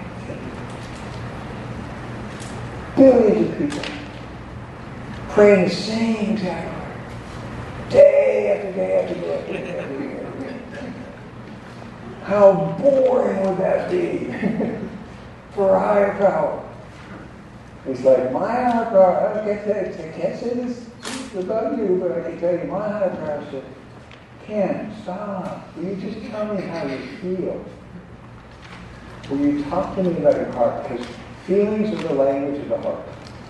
Billions of people praying the same exact prayer, day after day after day after day after day. After day. How boring would that be for a higher power? It's like, my higher power, I can't say, I can't say this about you, but I can tell you my higher power said, Ken, stop. Will you just tell me how you feel? Will you talk to me about your heart? Because feelings are the language of the heart.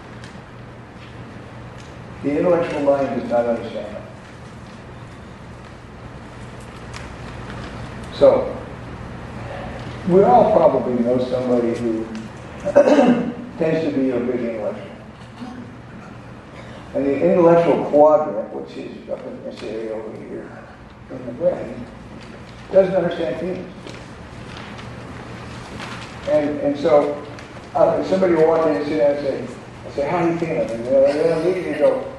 The intellectual mind does not understand it. So, we all probably know somebody who tends to be a big intellectual. And the intellectual quadrant, which is up in this area over here in the brain, doesn't understand feelings. And and so uh, somebody will walk in and sit down and say, I say, how are you feeling? And they'll, they'll immediately go,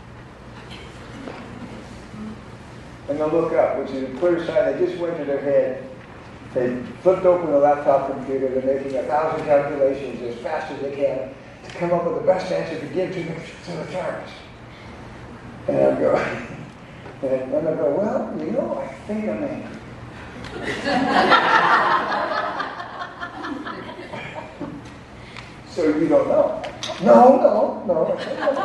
and they'll look up, which is a clear sign they just went to their head. They flipped open the laptop computer. They're making a thousand calculations as fast as they can to come up with the best answer to give to the, to the therapist. And I'll go, and then I'll go, well, you know, I think I'm angry. So you don't know. No, no, no.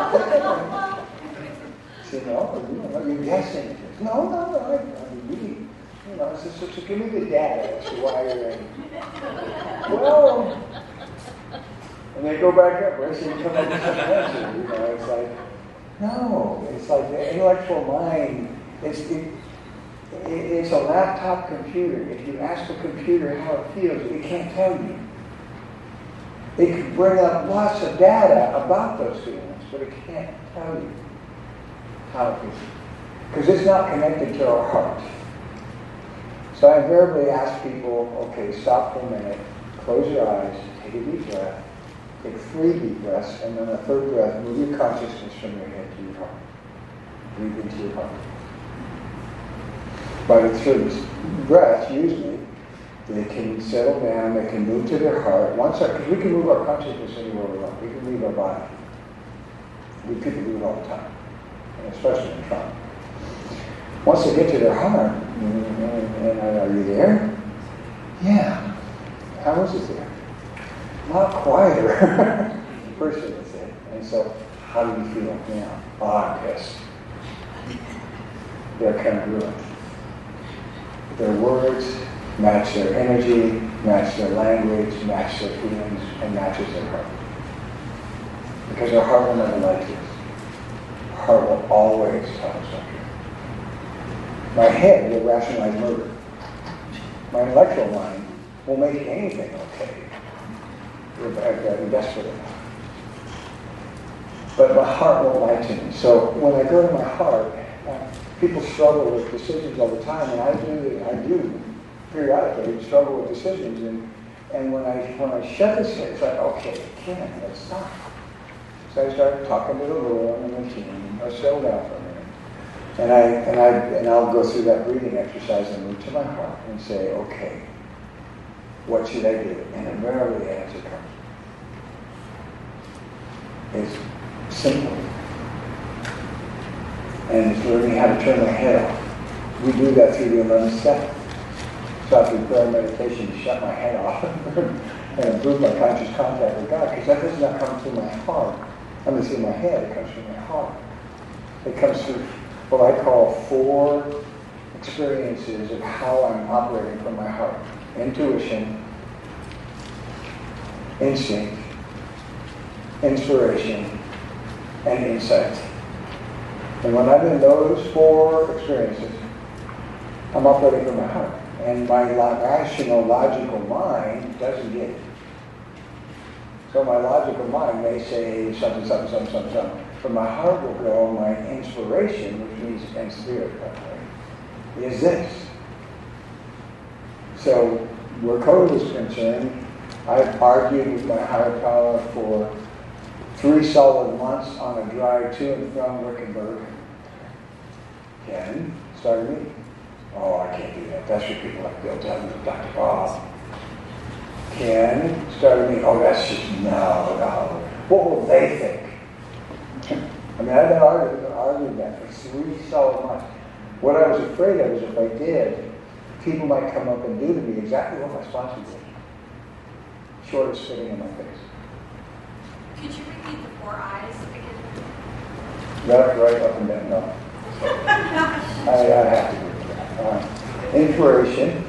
See, no, you don't know. You're guessing. No, no, no. I, I really, you know, so, so, so give me the data as to why you're angry. Well, and they go back up, right? So you come up with some answer. You know, it's like, no, it's like the intellectual mind. It's it, it, it's a laptop computer. If you ask the computer how it feels, it can't tell you. It can bring up lots of data about those feelings, but it can't tell you how it feels. Because it's not connected to our heart. So I invariably ask people, okay, stop for a minute, close your eyes, take a deep breath, take three deep breaths, and then a third breath, move your consciousness from your head to your heart. Breathe into your heart. By the third breath, usually, they can settle down, they can move to their heart. Once, because we can move our consciousness anywhere we want. We can move our body. We people do it all the time, and especially in trauma. Once they get to their heart, and, and, and are you there? Yeah. How is it there? A lot quieter. First thing they say. And so, how do you feel now? Oh, I'm pissed. They're congruent. Their words match their energy, match their language, match their feelings, and matches their heart. Because our heart will never lie to us. Our heart will always tell us the truth. My head will rationalize murder. My intellectual mind will make anything okay. We're desperate enough. But my heart won't lie to me. So when I go to my heart, uh, people struggle with decisions all the time, and I do. I do periodically struggle with decisions. And, and when I when I shut this, it's like, okay, Ken, let's stop. So I start talking to the Lord and the team. I settle down for a minute, and I and I and I'll go through that breathing exercise and move to my heart and say, okay, what should I do? And invariably the answer comes. It's simple. And it's learning how to turn my head off. We do that through the eleventh step. So after prayer and meditation, to shut my head off and improve my conscious contact with God, because that does not come through my heart. I mean, through my head, it comes through my heart. It comes through what I call four experiences of how I'm operating from my heart. Intuition, instinct, inspiration, and insight. And when I'm in those four experiences, I'm operating from my heart. And my rational, logical mind doesn't get it. So my logical mind may say something, something, something, something, something. But my heart will go, my inspiration, which means, and spirit, by the way, is this. So where code is concerned, I've argued with my higher power for three solid months on a drive to and from Wickenburg. Ken started me. Oh, I can't do that. That's what people like Bill Dutton and Doctor Bob. Ken started me. Oh, that's just, no, no. What will they think? I mean, I've been arguing, arguing that for three solid months. What I was afraid of is if I did, people might come up and do to me exactly what my sponsor did. Short of spitting in my face. Could you repeat the four eyes again? Left, right, up and down, no. I, I have to do that. Uh, inspiration,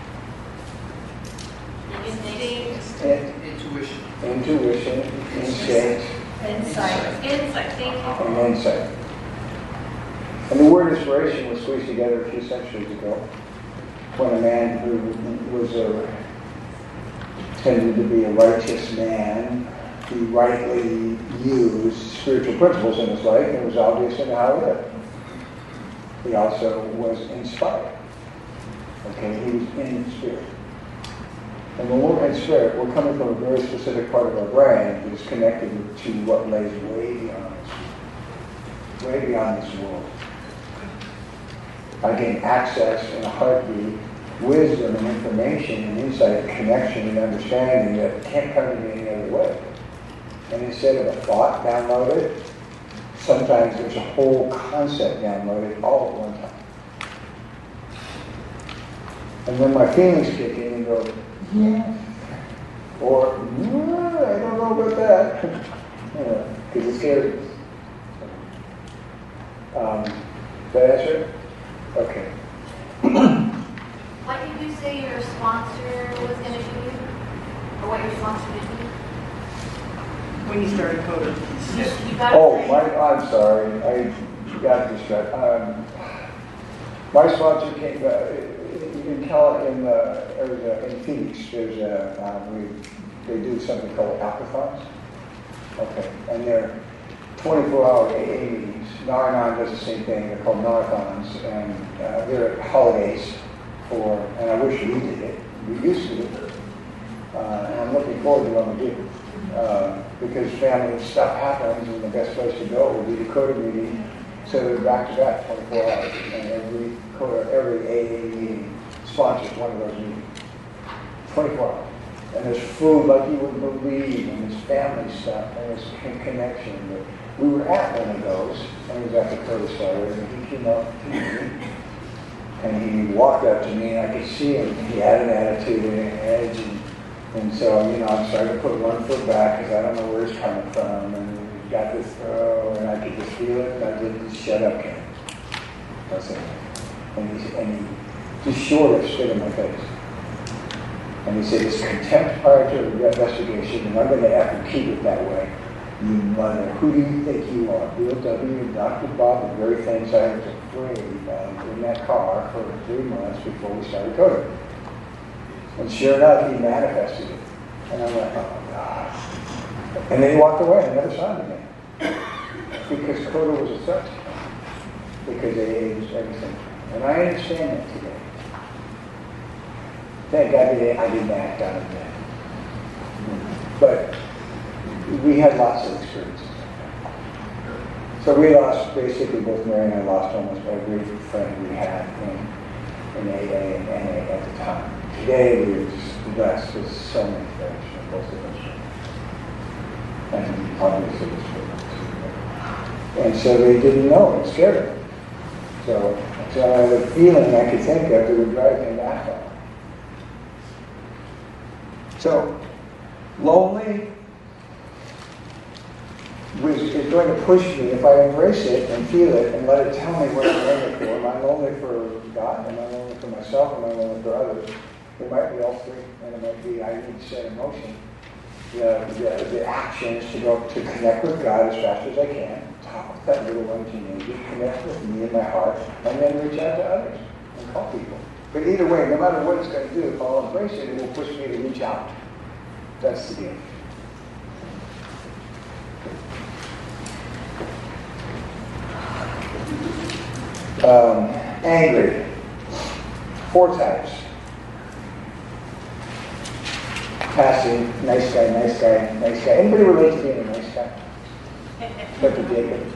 Instinct. in, Intuition. intuition, instinct, Insight. Insight, thank you. and insight. And the word inspiration was squeezed together a few centuries ago when a man who was a, tended to be a righteous man, he rightly used spiritual principles in his life, and it was obvious in how he lived. He also was inspired. Okay, he was in spirit. And when we're in spirit, we're coming from a very specific part of our brain that is connected to what lays way beyond this, way beyond this world. I gain access in a heartbeat, wisdom and information and insight and connection and understanding that can't come to me any other way. And instead of a thought downloaded, sometimes there's a whole concept downloaded all at one time. And then my feelings kick in and go, yeah. Or, nah, I don't know about that. Because it scares me. Um, did I answer it? Okay. What did you say your sponsor was going to do? Or what your sponsor did do? When you started coding. You, you got Oh, it. my, I'm sorry. I got distracted. Um, my sponsor came uh, in Cal in, uh, Arizona, in Phoenix. There's a um, we they do something called alkathons. Okay, and they're twenty-four hour A A meetings. Naranon does the same thing. They're called marathons, and uh, they're at holidays for. And I wish we did it. We used to do it, uh, and I'm looking forward to what we do. Uh, because family stuff happens, and the best place to go would be the Coda meeting, so they're back to back twenty-four hours, and every Coda, every A A meeting sponsors one of those meetings, twenty-four hours, and there's food like you wouldn't believe, and there's family stuff, and there's con- connection. But we were at one of those, and it was after Coda started, and he came up to me, and he walked up to me, and I could see him. He had an attitude and an edge, and And so, you know, I'm starting to put one foot back because I don't know where it's coming from. And he's got this throw, and I could just feel it. And I just, just shut up, Ken. That's it. And he, and he just short of spit in my face. And he said, it's contempt prior to investigation, and I'm going to have to keep it that way. You mother, who do you think you are? Bill W. and Doctor Bob, the very things I was afraid of in that car for three months before we started coding. And sure enough, he manifested it. And I'm like, oh, God. And then he walked away and never saw him again. Because Coda was a threat. Because A A was everything. And I understand that today. Thank God I didn't act out of that. But we had lots of experiences. So we lost, basically, both Mary and I lost almost every friend we had in, in A A and N A at the time. Today we're just blessed with so many friends from both of us. And obviously it's good. And so they didn't know, it scared them. So, so I had a feeling I could think of that would drive them to act on it. So, lonely was, is going to push me if I embrace it and feel it and let it tell me what I'm lonely for. Am I lonely for God? Am I lonely for myself? Am I lonely for others? It might be all three, and it might be I need to set in motion the, the, the actions to go to connect with God as fast as I can, talk with that little one teenager, connect with me in my heart, and then reach out to others and call people. But either way, no matter what it's going to do, if I'll embrace it, it will push me to reach out. That's the deal. Um, angry. Four types. Passive, nice guy, nice guy, nice guy. Anybody relate to being a nice guy? Doctor Jacob.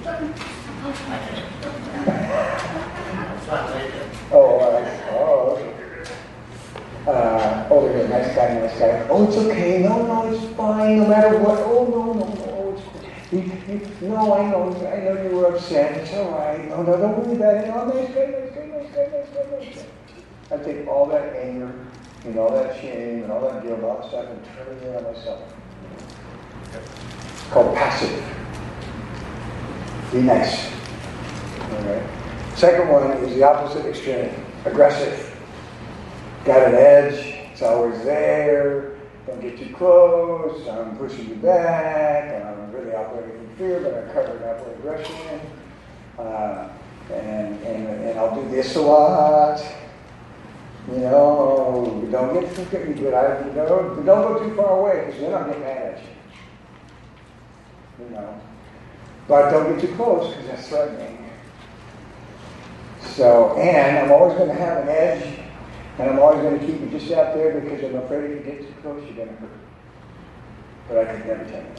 Oh, all right. Oh, okay. Uh, over here, nice guy, nice guy. Oh, it's okay. No, no, it's fine. No matter what. Oh, no, no, no. Oh, it's cool. You, you, no, I know. I know you were upset. It's all right. No, no, don't worry about it. Oh, nice guy, nice guy, nice guy, nice guy, nice guy. I take all that anger and all that shame and all that guilt, all that stuff, and turn it in on myself. It's called passive. Be nice. All right. Second one is the opposite extreme. Aggressive. Got an edge. It's always there. Don't get too close. I'm pushing you back. I'm really operating from fear, but I'm covering up with aggression. Uh, and, and and I'll do this a lot. You know, don't get too but I you know, don't go too far away because then I'll get mad at you. You know, but don't get too close because that's threatening. So, and I'm always going to have an edge, and I'm always going to keep you just out there because I'm afraid if you get too close, you're going to hurt. But I could never tell you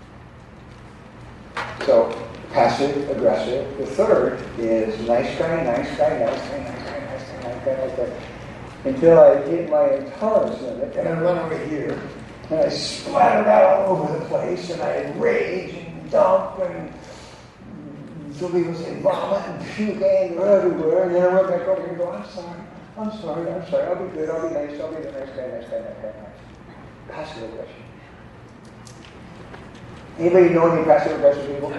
that. So, passive, aggressive. The third is nice guy, nice guy, nice guy, nice guy, nice guy, nice guy, nice guy. Until I hit my intolerance limit, and I run over here, and I splatter out all over the place, and I rage and dump, and some people say vomit and puke anger everywhere, and then I run back over here and go, I'm sorry, I'm sorry, I'm sorry, I'll be good, I'll be nice, I'll be the nice guy, nice guy, nice guy, nice. Passive aggression. Anybody know any passive aggressive people?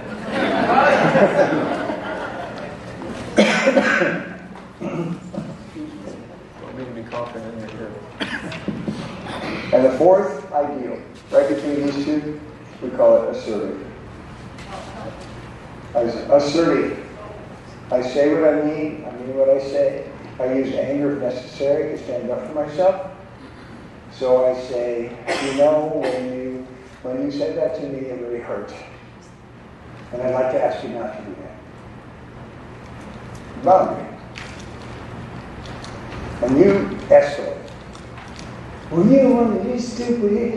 And the fourth ideal, right between these two, we call it assertive. Assertive. I say what I mean, I mean what I say. I use anger if necessary to stand up for myself. So I say, you know, when you when you said that to me, it really hurt. And I'd like to ask you not to do that. Boundary. And you escalate. Well, you want to be stupid.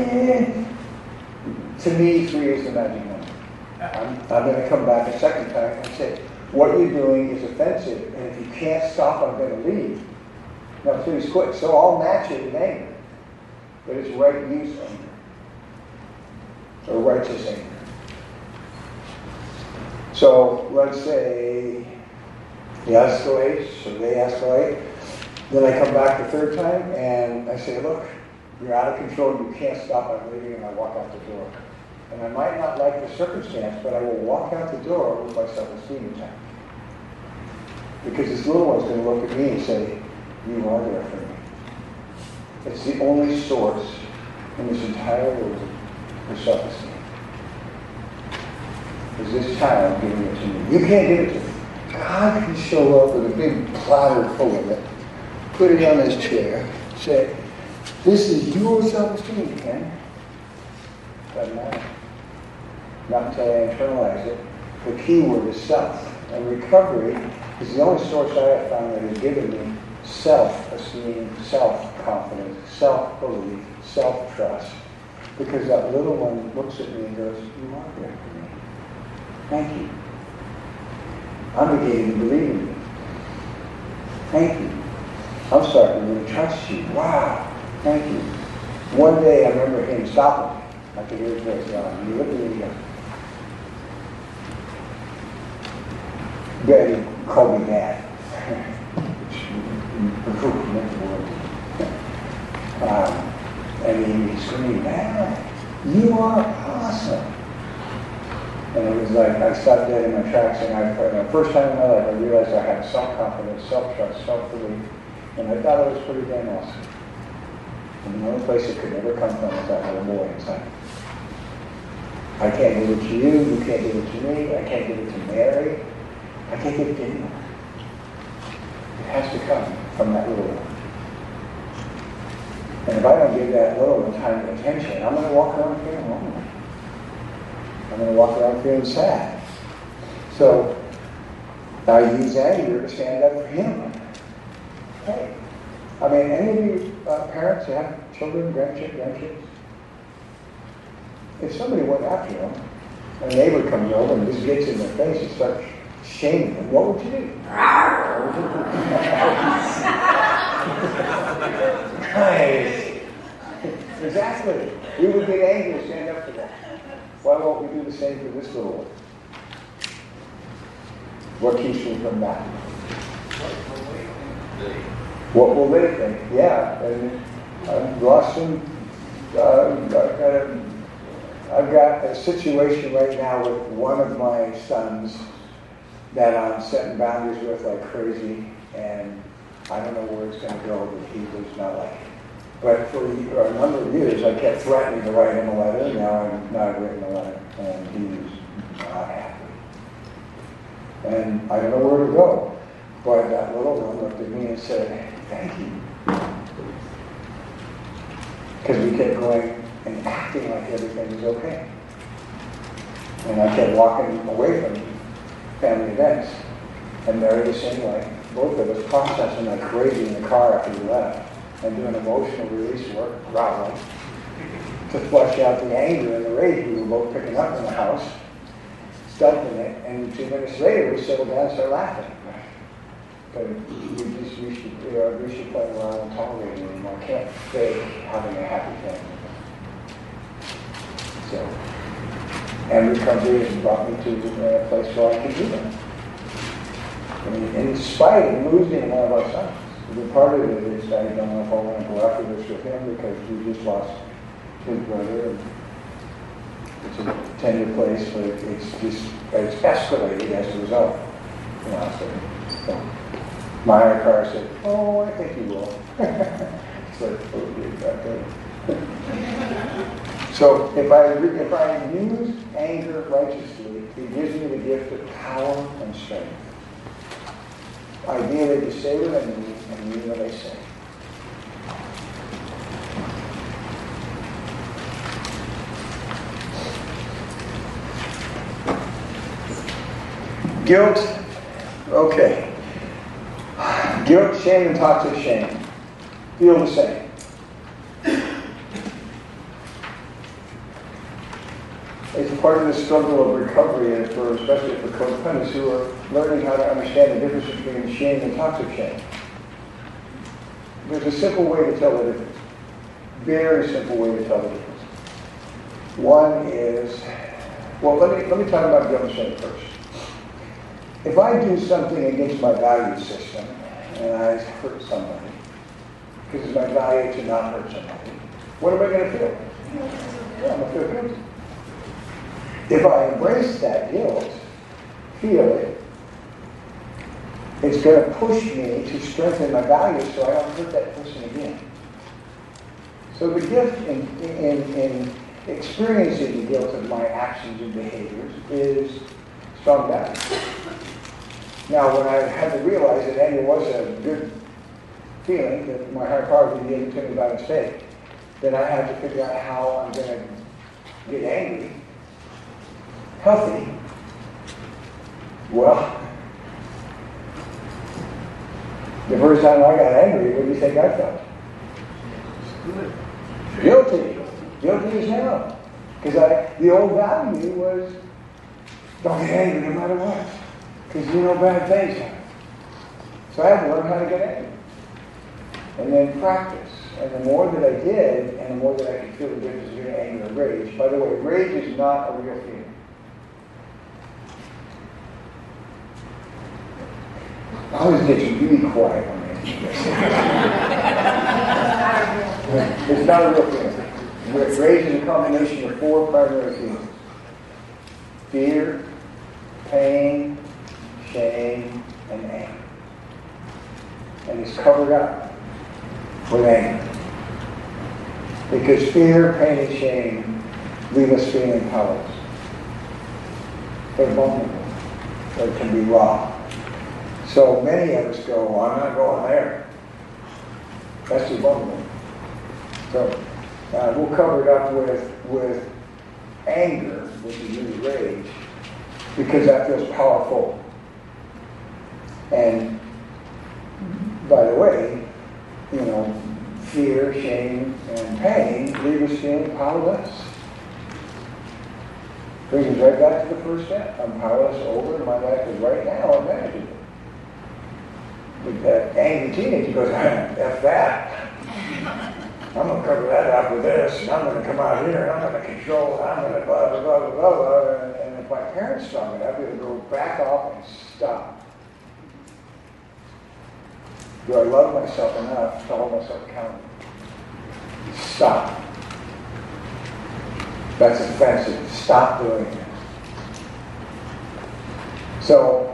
To me, three is the magic number. I'm, I'm going to come back a second time and say, what you're doing is offensive, and if you can't stop, I'm going to leave. Now, please quit. So I'll match it in anger. But it's right use anger. Or righteous anger. So let's say he escalates, or they escalate. Then I come back the third time, and I say, look, you're out of control, you can't stop, I'm leaving, and I walk out the door. And I might not like the circumstance, but I will walk out the door with my self-esteem intact. Because this little one's going to look at me and say, you are there for me. It's the only source in this entire world for self-esteem. Is this child giving it to me? You can't give it to me. God can show up with a big platter full of it, put it on his chair, say, this is your self-esteem, Ken. Doesn't matter. Not until I internalize it. The key word is self. And recovery is the only source I have found that has given me self-esteem, self-confidence, self-belief, self-trust. Because that little one looks at me and goes, you are there for me. Thank you. I'm beginning to believe in you. Thank you. I'm starting to really trust you. Wow. Thank you. One day I remember him stopping me. I could hear his voice going, and he looked at me and he goes, Daddy called me Dad. um, and he screamed, Dad, you are awesome. And it was like, I stopped dead in my tracks, and I, for the first time in my life, I realized I had self-confidence, self-trust, self-belief, and I thought it was pretty damn awesome. And the only place it could ever come from was that little boy inside. I can't give it to you, you can't give it to me, I can't give it to Mary, I can't give it to anyone. It has to come from that little one. And if I don't give that little one time and attention, I'm going to walk around feeling lonely. I'm going to walk around feeling sad. So I use anger to stand up for him. Hey, I mean, any of you uh, parents that have children, grandkids, grandkids? If somebody went after them, a neighbor comes over and just gets in their face and starts shaming them, what would you do? Nice. Exactly. We would get angry and stand up for that. Why won't we do the same for this little one? What keeps me from that? What will they think? Yeah, and I've lost some, uh, kind of I've got a situation right now with one of my sons that I'm setting boundaries with like crazy, and I don't know where it's going to go, but he does not like it. But for a number of years, I kept threatening to write him a letter. Now I've not written a letter, and he's not happy. And I don't know where to go. But that little one looked at me and said, thank you. Because we kept going and acting like everything was okay. And I kept walking away from family events. And they're the same way. Both of us processing like crazy in the car after we left. And doing emotional release work, growling, to flush out the anger and the rage we were both picking up in the house, dumping it, and two minutes later we settled down and started laughing. But we just we should you know, we should play around and tolerate it anymore. I can't fake having a happy family. So, and recovery has brought me to a place where I can do that. I mean, in spite of losing one of our sons. The part of it is I don't know if I want to go after this with him because we just lost his brother. And it's a tender place, but it's just it's escalated as a result. You know, so, so my higher car said, "Oh, I think you will." So, so if I if I use anger righteously, it gives me the gift of power and strength. Ideally, to say what I mean and mean what I say. Guilt, okay. Guilt, shame, and toxic shame feel the same. It's part of the struggle of recovery, and for especially for codependents who are learning how to understand the difference between shame and toxic shame. There's a simple way to tell the difference. Very simple way to tell the difference. One is, well, let me let me talk about guilt and shame first. If I do something against my value system and I hurt somebody, because it's my value to not hurt somebody, what am I going to feel? Yeah, I'm going to feel guilty. If I embrace that guilt, feel it, it's going to push me to strengthen my values so I don't hurt that person again. So the gift in, in, in experiencing the guilt of my actions and behaviors is strong values. Now, when I had to realize that anger was a good feeling, that my higher power would be able to me by mistake, then I had to figure out how I'm going to get angry healthy. Well, the first time I got angry, what do you think I felt? Good. Guilty. Guilty as hell. Because I, the old value was, don't get angry no matter what. Because you know bad things happen. So I had to learn how to get angry. And then practice. And the more that I did, and the more that I could feel the difference between anger and rage. By the way, rage is not a real feeling. I always get really quiet when I do this. It's not a real feeling. Rage is a combination of four primary feelings. Fear, pain, shame, and anger. And it's covered up with anger. Because fear, pain, and shame leave us feeling powerless. They're vulnerable. They can be raw. So many of us go, well, I'm not going there. That's too vulnerable. So uh, we'll cover it up with, with anger, which is really rage, because that feels powerful. And by the way, you know, fear, shame, and pain leave us feeling powerless. Brings us right back to the first step. I'm powerless over, and my life is right now unmanageable. With that angry teenager goes, F that. I'm going to cover that up with this, and I'm going to come out here, and I'm going to control, I'm going to blah, blah, blah, blah, blah, blah. And, and if my parents saw me, I'd be able to go back off and stop. Do I love myself enough to hold myself accountable? Stop. That's offensive. Stop doing it. So,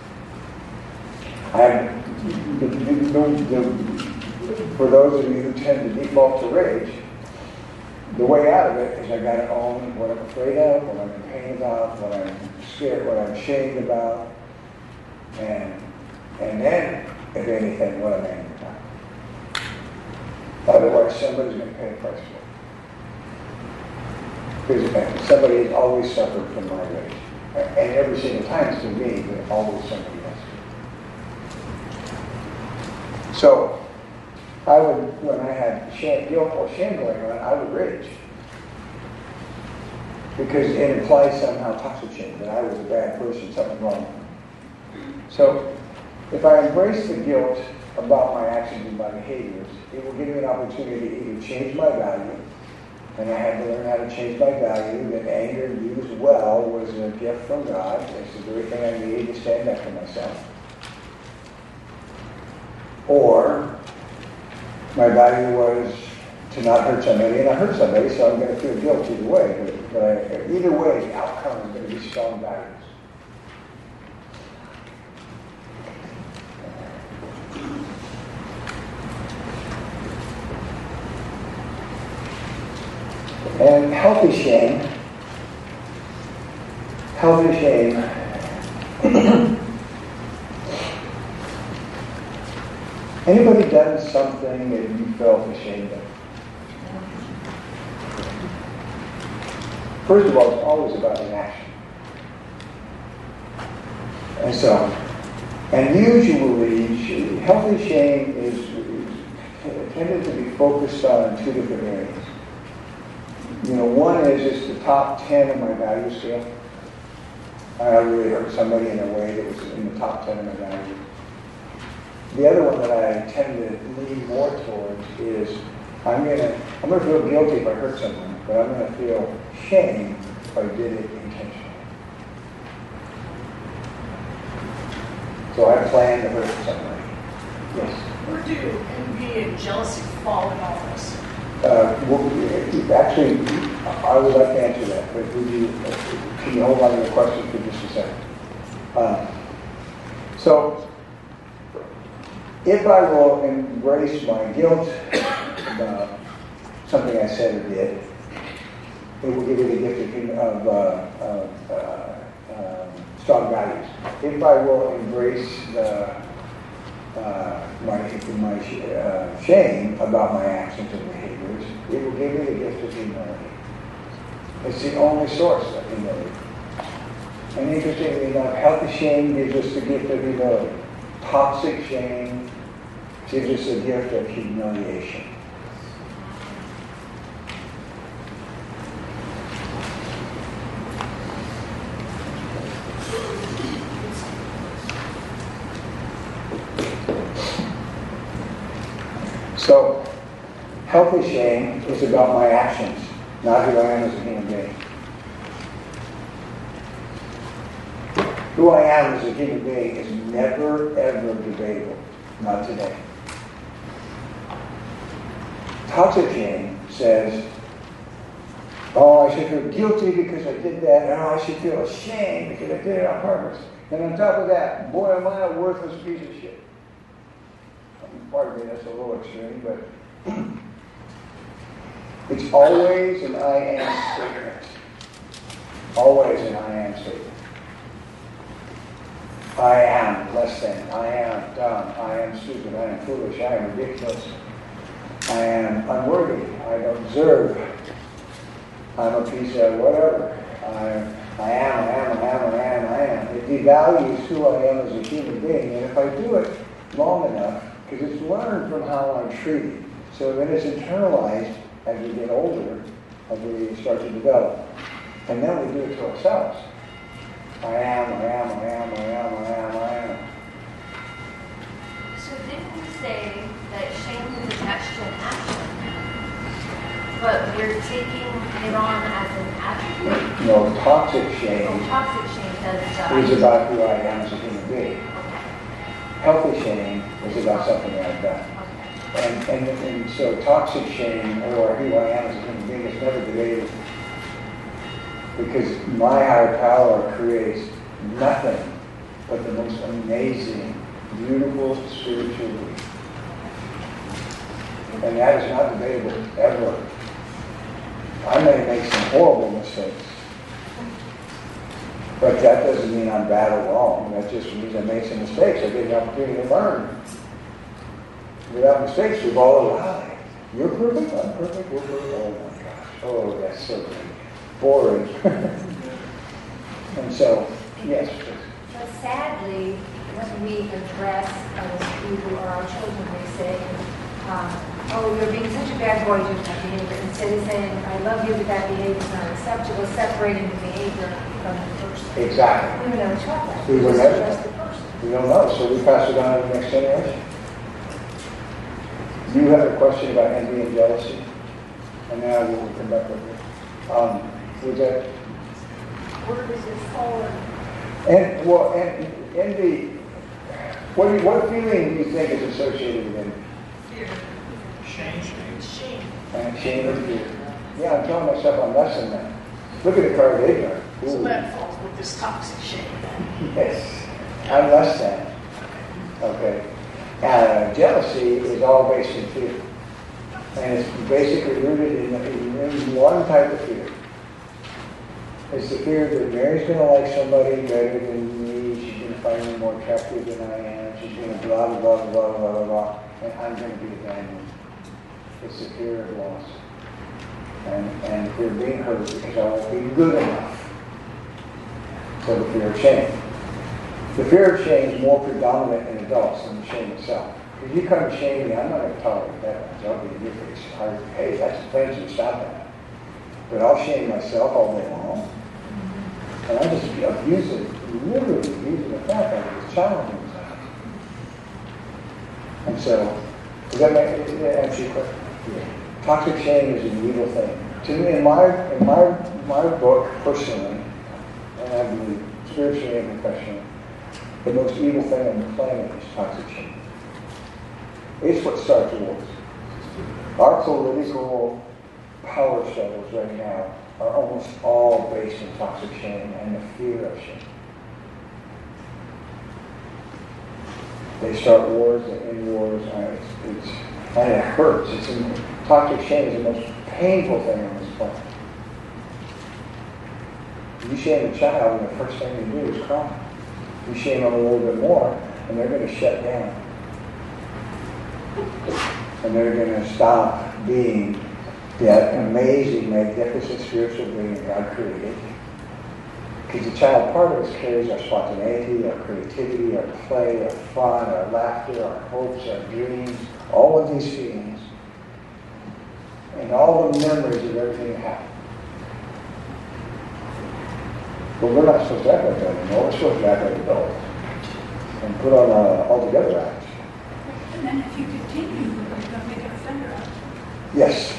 I, the, the, the, for those of you who tend to default to rage, the way out of it is I got to own what I'm afraid of, what I'm in pain about, what I'm scared, what I'm ashamed about, and and then, if anything, what I'm angry about. Otherwise, somebody's going to pay a price for it. Because somebody has always suffered from my rage. And every single time it's to me, but always somebody else. So, I would, when I had shame, guilt or shame going on, I would rage. Because it implies somehow toxic shame, that I was a bad person, something wrong. So, if I embrace the guilt about my actions and my behaviors, it will give me an opportunity to either change my value, and I had to learn how to change my value, that anger used well was a gift from God. It's the very thing I needed to stand up for myself. Or, my value was to not hurt somebody, and I hurt somebody, so I'm going to feel guilt either way. But, but I, either way, the outcome is going to be strong values. And healthy shame, healthy shame, anybody done something that you felt ashamed of? First of all, it's always about an action. And so, and usually, healthy shame is, is tended to be focused on two different areas. You know, one is it's the top ten of my value scale. I really hurt somebody in a way that was in the top ten of my value. The other one that I tend to lean more towards is I'm gonna I'm gonna feel guilty if I hurt someone, but I'm gonna feel shame if I did it intentionally. So I plan to hurt somebody. Yes. Where do envy and jealousy fall in all this? Uh, well, actually, I would like to answer that, but would you, can you hold on to your question for just a second? Uh, so, if I will embrace my guilt about something I said or did, it will give me the gift of, uh, of uh, um, strong values. If I will embrace the Uh, my my uh, shame about my actions and behaviors, it will give me the gift of humility. It's the only source of humility. And interestingly enough, healthy shame gives us the gift of humility. Toxic shame gives us the gift of humiliation. So, healthy shame is about my actions, not who I am as a human being. Who I am as a human being is never, ever debatable. Not today. Toxic shame says, oh, I should feel guilty because I did that, and oh, I should feel ashamed because I did it on purpose. And on top of that, boy, am I a worthless piece of shit. Pardon me, that's a little extreme, but it's always an I am statement. Always an I am statement. I am less than. I am dumb. I am stupid. I am foolish. I am ridiculous. I am unworthy. I don't deserve. I'm a piece of whatever. I, I am, I am, I am, I am, I am. It devalues who I am as a human being, and if I do it long enough, because it's learned from how I'm treated. So then it's internalized as we get older, as we start to develop. And then we do it to ourselves. I am, I am, I am, I am, I am, I am. So didn't we say that shame is attached to an action, but we're taking it on as an attribute? No, toxic shame Oh, toxic shame does is about who I am as a human being. Okay. Healthy shame is about something that I've done. Okay. And, and, and so toxic shame or who I am as a human being is never debated. Because my higher power creates nothing but the most amazing, beautiful spiritual being. And that is not debatable, ever. I may make some horrible mistakes. But that doesn't mean I'm bad or wrong. That just means I made some mistakes. I get the opportunity to learn. Without mistakes, we've all arrived. You're perfect, I'm perfect, we're perfect. Oh my gosh. Oh, that's so boring. And so, yes. But sadly, when we address other people or our children, they say, um, oh, you're being such a bad boy doing that behavior. Instead of saying, I love you, but that behavior is not acceptable, separating the behavior from the person. Exactly. We were never taught that. We were just never. address the person. We don't know, so we pass it on to the next generation. You have a question about envy and jealousy? And now we'll come back with it. Um, was that? Where does it fall in? And, well, and, envy, what, do you, what feeling do you think is associated with envy? Fear. Shame. Shame. And shame and fear. Yeah, I'm telling myself I'm less than that. Look at the card they've got. So that falls with this toxic shame. Yes, I'm less than. Okay. Uh, jealousy is all based in fear. And it's basically rooted in, in one type of fear. It's the fear that Mary's going to like somebody better than me, she's going to find me more attractive than I am, she's going to blah, blah, blah, blah, blah, blah, blah, and I'm going to be abandoned. It's the fear of loss. And, and fear of being hurt because I won't be good enough. So the fear of shame. The fear of shame is more predominant in adults than the shame itself. If you come to shame me, I'm not going to tolerate that. I'll be in your face. I, hey, that's offensive, stop that. But I'll shame myself all day long. And I just abuse it, literally abusing the fact that I was a child inside. And so, does that make does that answer your question? Yeah. Toxic shame is an evil thing. To me, in my in my my book, personally, and I believe spiritually and professionally, the most evil thing on the planet is toxic shame. It's what starts wars. Our political power struggles right now are almost all based in toxic shame and the fear of shame. They start wars, they end wars, and it's, it's, and it hurts. It's in, toxic shame is the most painful thing on this planet. You shame a child, and the first thing you do is cry. You shame them a little bit more, and they're going to shut down. And they're going to stop being that amazing, magnificent spiritual being God created. Because the child part of us carries our spontaneity, our creativity, our play, our fun, our laughter, our hopes, our dreams, all of these feelings, and all the memories of everything that happened. But we're not supposed to act like that anymore. We're supposed to act like adults and put on uh, altogether acts. And then if you continue, you're going to make an offender out of it. Yes.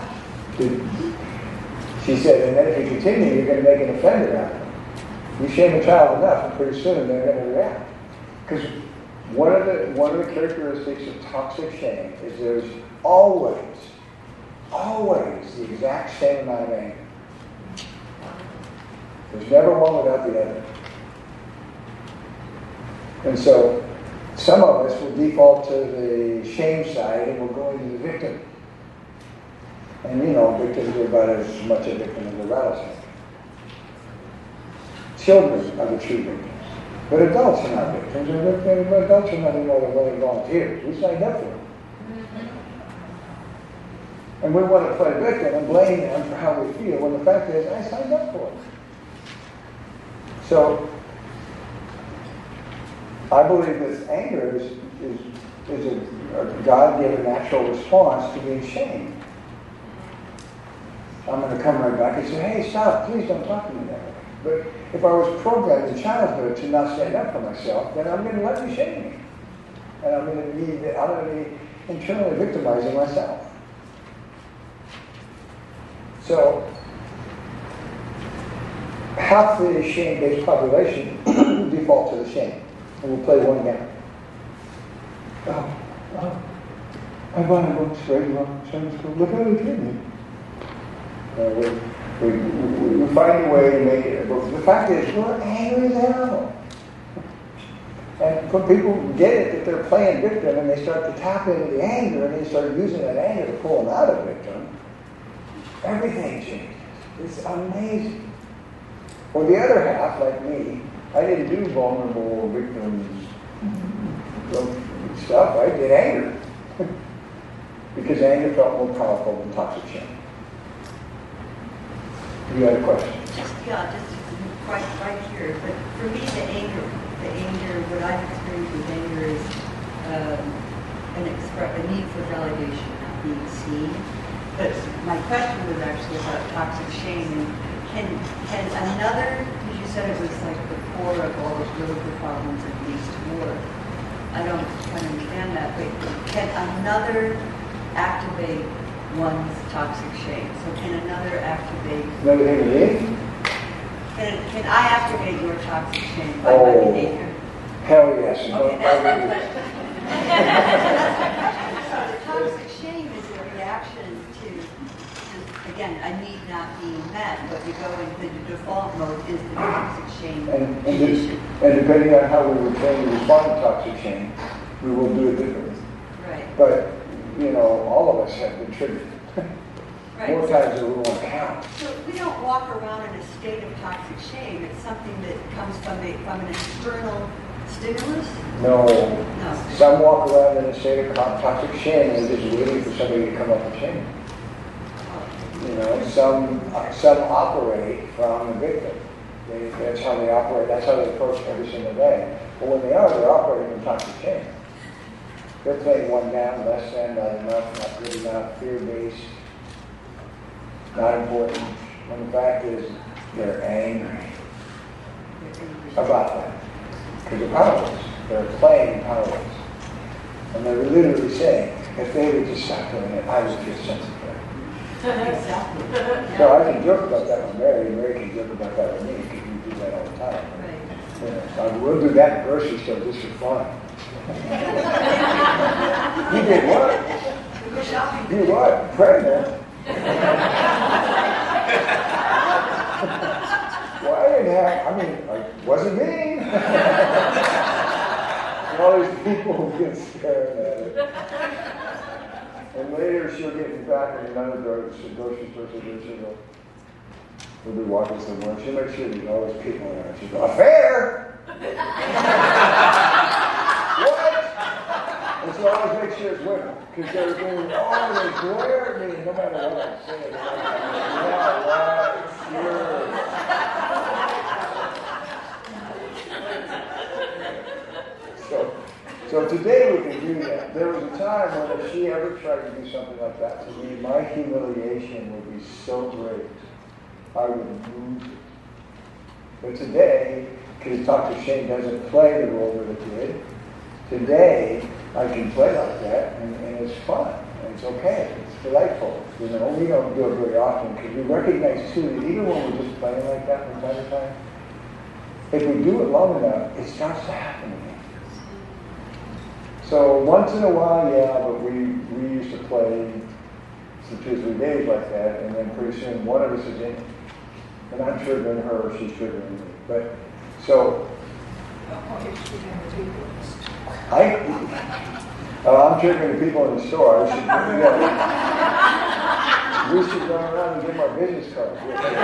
She said, and then if you continue, you're going to make an offender out of it. You shame a child enough, and pretty soon they're going to react. Because one of the one of the characteristics of toxic shame is there's always, always the exact same amount of anger. There's never one without the other. And so some of us will default to the shame side and we'll go into the victim. And you know, victims are about as much a victim as a rattlesnake. Children are the true victims. But adults are not victims. And adults are nothing more than willing volunteers. We signed up for them. And we want to play victim and blame them for how we feel, when the fact is, I signed up for it. So, I believe that anger is, is, is a, a God-given natural response to being shamed. I'm going to come right back and say, hey, stop, please don't talk to me that way. But if I was programmed in childhood to not stand up for myself, then I'm going to let you shame me. And I'm going to be, I'm going to be internally victimizing myself. So, half the shame-based population default to the shame. And we'll play one game. Oh, oh. I bought a book straight along Sunday school. Look how they treat me. Uh, We, we, we find a way to make it. But the fact is, we're angry as animals. And when people get it that they're playing victim and they start to tap into the anger and they start using that anger to pull them out of victim, everything changes. It's amazing. Well, the other half, like me, I didn't do vulnerable victims stuff. I did anger. Because anger felt more powerful than toxic shame. You had a question? Just, yeah, just right, right here. But for me, the anger, the anger, what I've experienced with anger is um, an expre- a need for validation, not being seen. But my question was actually about toxic shame. And can, can another, because you said it was like the core of all those political problems that leads to war. I don't quite understand that, but can another activate one's toxic shame? So can another activate... Another thing Can, can I activate your toxic shame by oh, my behavior? Hell yes. Okay, that's my question. That's my question. So the toxic shame is a reaction to, to, again, a need not being met, but you go into the default mode is the toxic shame and, and, issue. this, and depending on how we were trained to respond to toxic shame, we will do it differently. Right. But, you know, all of us have been triggered. Right. More times than we want to count. So we don't walk around in a state of toxic shame. It's something that comes from a, from an external stimulus? No. No. Some walk around in a state of toxic shame and just waiting for somebody to come up with shame. You know, some some operate from the victim. They, that's how they operate. That's how they approach every single day. But when they are, they're operating in toxic shame. They're playing one down, less than, not enough, not good enough, fear-based, not important. When the fact is, they're angry about that. Because they're powerless. They're playing powerless. And they're literally saying, if they would just stop doing it, I would feel sensitive. Exactly. So I can joke about that with Mary, and Mary can joke about that with me, because we do that all the time. Right. You know, so we'll do that in the grocery store just for fun. You did what? You what? Pregnant? Well, I didn't have, I mean, it wasn't me. And all these people get staring at it. And later she'll get me back in another grocery store, she'll we'll be walking somewhere. She'll make sure there's always people in there. She'll go, affair! What? And so I always make sure it's women. Because they're going, oh, they glare at me no matter what I say. Yeah, right, sure. So, so today we can do that. There was a time when if she ever tried to do something like that to me, my humiliation would be so great. I would lose it. But today, because toxic shame doesn't play the role that it did, today I can play like that, and, and it's fun, and it's okay, it's delightful. You know, we don't do it very often because we recognize too that even when we're just playing like that from time to time, if we do it long enough, it starts to happen again. So once in a while, yeah, but we, we used to play some two or three days like that, and then pretty soon one of us is in, and I'm triggering her, or she's triggering me. But so I, uh, I'm triggering the people in the store. I should, yeah. We should run around and give them our business cards.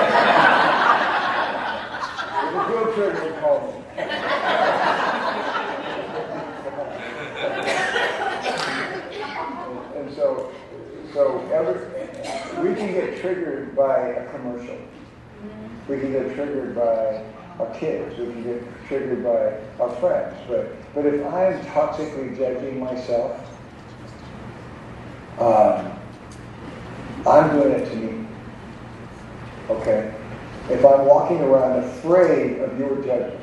If a real trigger would call me. And so, so every, we can get triggered by a commercial. We can get triggered by our kids. We can get triggered by our friends. But but if I'm toxically judging myself, um, I'm doing it to me. Okay? If I'm walking around afraid of your judgment,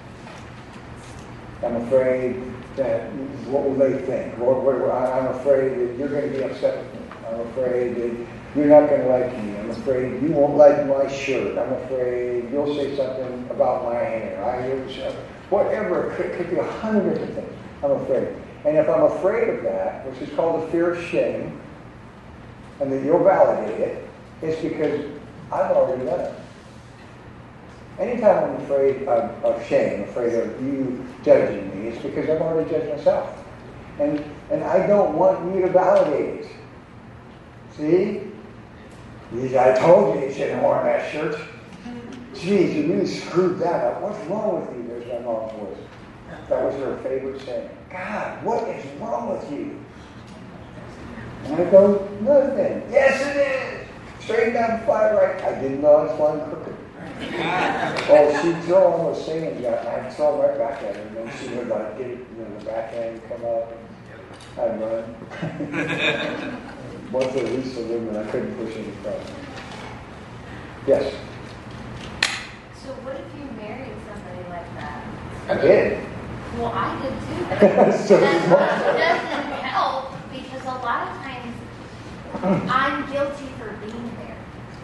I'm afraid that what will they think? Or, or, I'm afraid that you're going to be upset with me. I'm afraid that you're not going to like me. I'm afraid you won't like my shirt. I'm afraid you'll say something about my hair. I, whatever. It could, could be a hundred different things. I'm afraid. And if I'm afraid of that, which is called the fear of shame, and that you'll validate it, it's because I've already done it. Anytime I'm afraid of, of shame, afraid of you judging me, it's because I've already judged myself. And and I don't want you to validate it. See? I told you you shouldn't have worn that shirt. Geez, you really screwed that up. What's wrong with you? There's my mom's voice. That was her favorite saying. God, what is wrong with you? And I go, nothing. Yes, it is. Straight down the fire right. I didn't know I was flying crooked. Oh, she'd throw all those sayings out, and I'd throw them right back at her, and then she would like get it, you know, the backhand would come up, and I'd run. Once at least a limit, I couldn't push any further. Yes? So what if you married somebody like that? I did. Well, I did too. So That it's not- doesn't help because a lot of times I'm guilty for being there.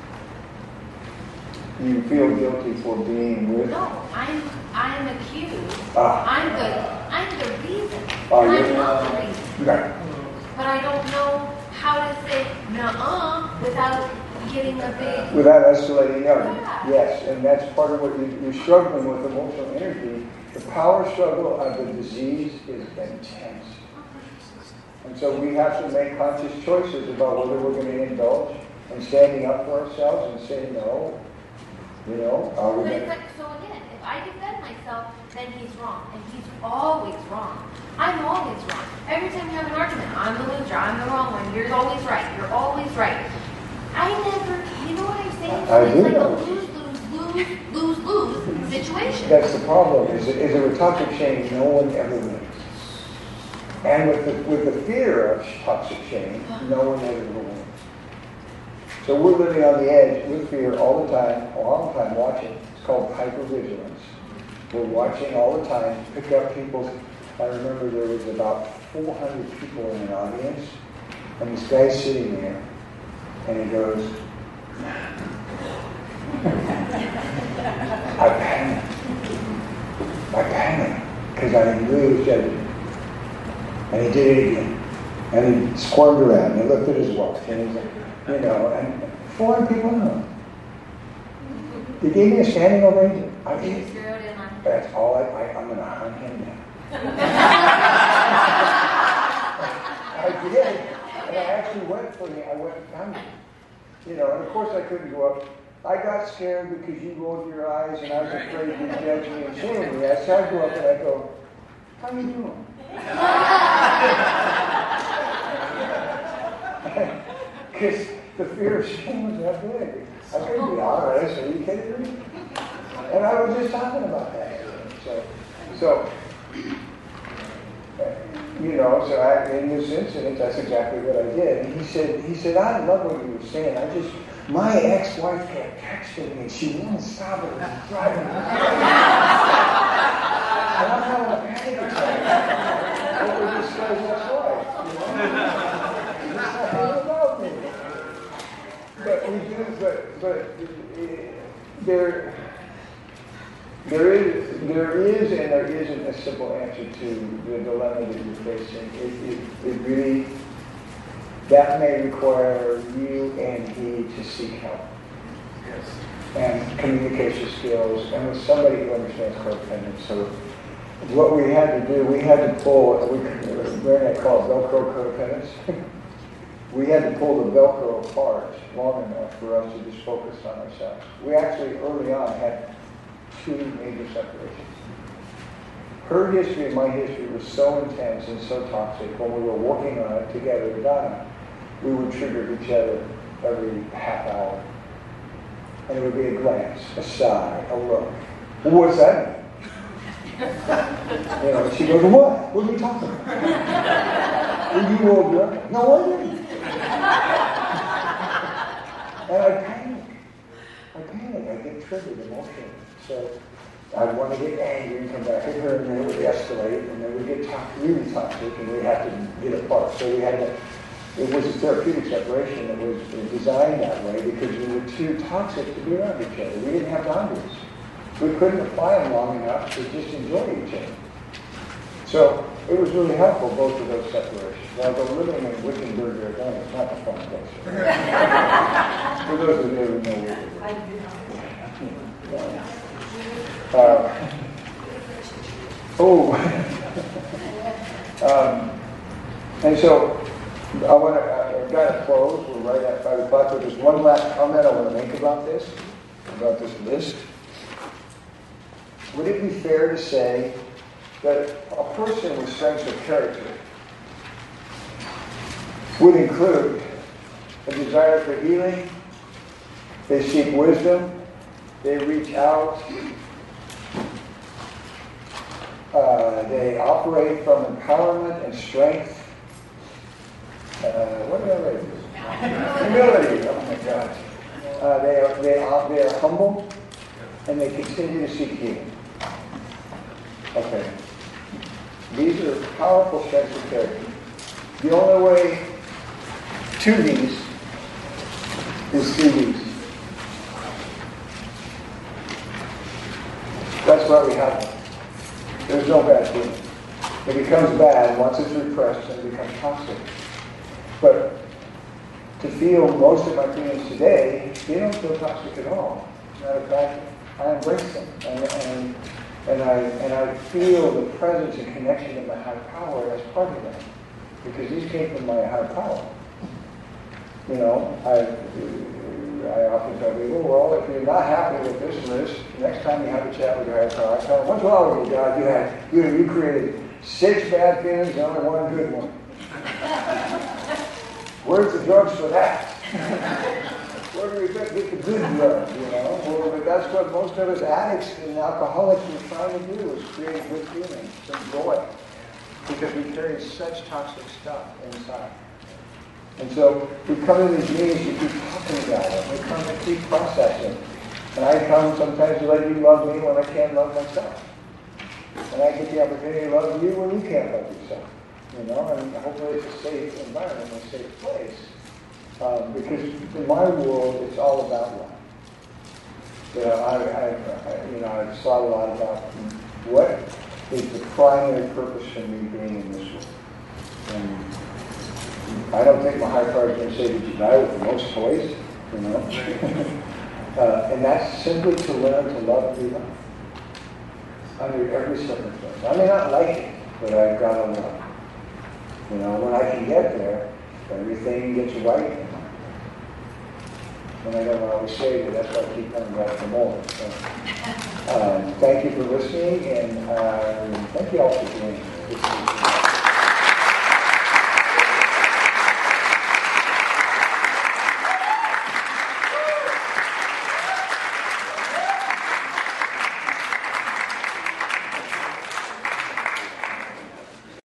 You feel guilty for being with? No, I'm I'm accused. Ah. I'm the I'm the reason. Oh, I'm you're- not the reason. Right. But I don't know how to say nuh-uh without getting a big. Without escalating the argument. Yeah. Yes, and that's part of what you, you're struggling with, emotional energy. The power struggle of the disease is intense. And so we have to make conscious choices about whether we're going to indulge in standing up for ourselves and saying no. You know, are we But going it's to... like, so again, if I defend myself, then he's wrong. And he's always wrong. I'm always wrong. Every time we have an argument, I'm the loser, I'm the wrong one, you're always right, you're always right. I never, you know what I'm saying? I it's do like know. a lose, lose, lose, lose, lose situation. That's the problem, is that is that with toxic shame, no one ever wins. And with the, with the fear of toxic shame, no one ever wins. So we're living on the edge with fear all the time, a long time watching. It's called hypervigilance. We're watching all the time, pick up people's... I remember there was about four hundred people in an audience, and this guy's sitting there, and he goes, I panicked. I panicked, because I knew he was judging. And he did it again. And he squirmed around, and he looked at his watch, and he's like, you know, and four hundred people know. He gave me a standing ovation. I mean, You threw it in on that's all I, I I'm going to hunt him down. I did, and I actually went for him. I went and found him. You know, and of course I couldn't go up. I got scared because you rolled your eyes, and I was afraid you'd judge me and shame me. So I go up and I go, how you doing? Because the fear of shame was that big. I couldn't be honest. Are you kidding me? And I was just talking about that. So, so you know, so I, in this incident, that's exactly what I did. And he said, he said, I love what you were saying. I just, my ex-wife kept texting me. She wouldn't stop it. It was driving me crazy. And I'm having a panic attack over this guy's ex-wife. You know? It's not about me. But we do, but, but uh, there, there is, there is, and there isn't a simple answer to the dilemma that you're facing. It, it, it really, that may require you and he to seek help. Yes. And communication skills, and with somebody who understands codependence. So what we had to do, we had to pull, we Marinette called Velcro codependence. We had to pull the Velcro apart long enough for us to just focus on ourselves. We actually, early on, had two major separations. Her history and my history was so intense and so toxic. When we were working on it together with Donna, we would trigger each other every half hour. And it would be a glance, a sigh, a look. Well, what's that mean? You know, she goes, what? What are we talking about? Well, you rolled your eyes. No, I didn't. And I panic. I panic. I get triggered emotionally. So I'd want to get angry and come back at her, and then it would escalate, and then we'd get to- really toxic, and we'd have to get apart. So we had to, it was a therapeutic separation that was designed that way because we were too toxic to be around each other. We didn't have boundaries. We couldn't apply them long enough to just enjoy each other. So it was really helpful, both of those separations. Although living in Wickenburg, Arizona is not a fun place. For those of you who know Wickenburg. I do. Uh, oh, um, and so I want to, I've got to close. We're right at five o'clock. But there's one last comment I want to make about this, about this list. Would it be fair to say that a person with strengths of character would include a desire for healing, they seek wisdom, they reach out, uh, they operate from empowerment and strength. Uh, what did I write? Humility. Oh my God. Uh, they are they are they are humble, and they continue to seek healing. Okay. These are powerful strengths of character. The only way to these is through these. That's why we have them. There's no bad feeling. It becomes bad once it's repressed and it becomes toxic. But to feel most of my feelings today, they don't feel toxic at all. As a matter of fact, I embrace them. And, and, and, I, and I feel the presence and connection of my higher power as part of them. Because these came from my higher power. You know, I, I often tell people, well, if you're not happy with this list, next time you have a chat with your higher power, I tell them, what's wrong with you, God? You, had, you, you created six bad feelings and only one good one. Where's the drugs for that? Where do we get the good drugs, you know? Well, but that's what most of us addicts and alcoholics are trying to do, is create good feelings, some joy. Because we carry such toxic stuff inside. And so we come to these meetings to keep talking about it. We come to keep processing. And I come sometimes to let you love me when I can't love myself. And I get the opportunity to love you when you can't love yourself. You know, and hopefully it's a safe environment, a safe place. Um, because in my world, it's all about love. You know, I, I, I, you know, I've thought a lot about what is the primary purpose for me being in this world. And I don't think my higher power is going to say, did you die with the most toys? You know? uh, and that's simply to learn to love and be loved. Under every circumstance. I may not like it, but I've got to love. You know, when I can get there, everything gets right. And I don't always say that, that's why I keep coming back for more. So, um, thank you for listening, and uh, thank you all for being here.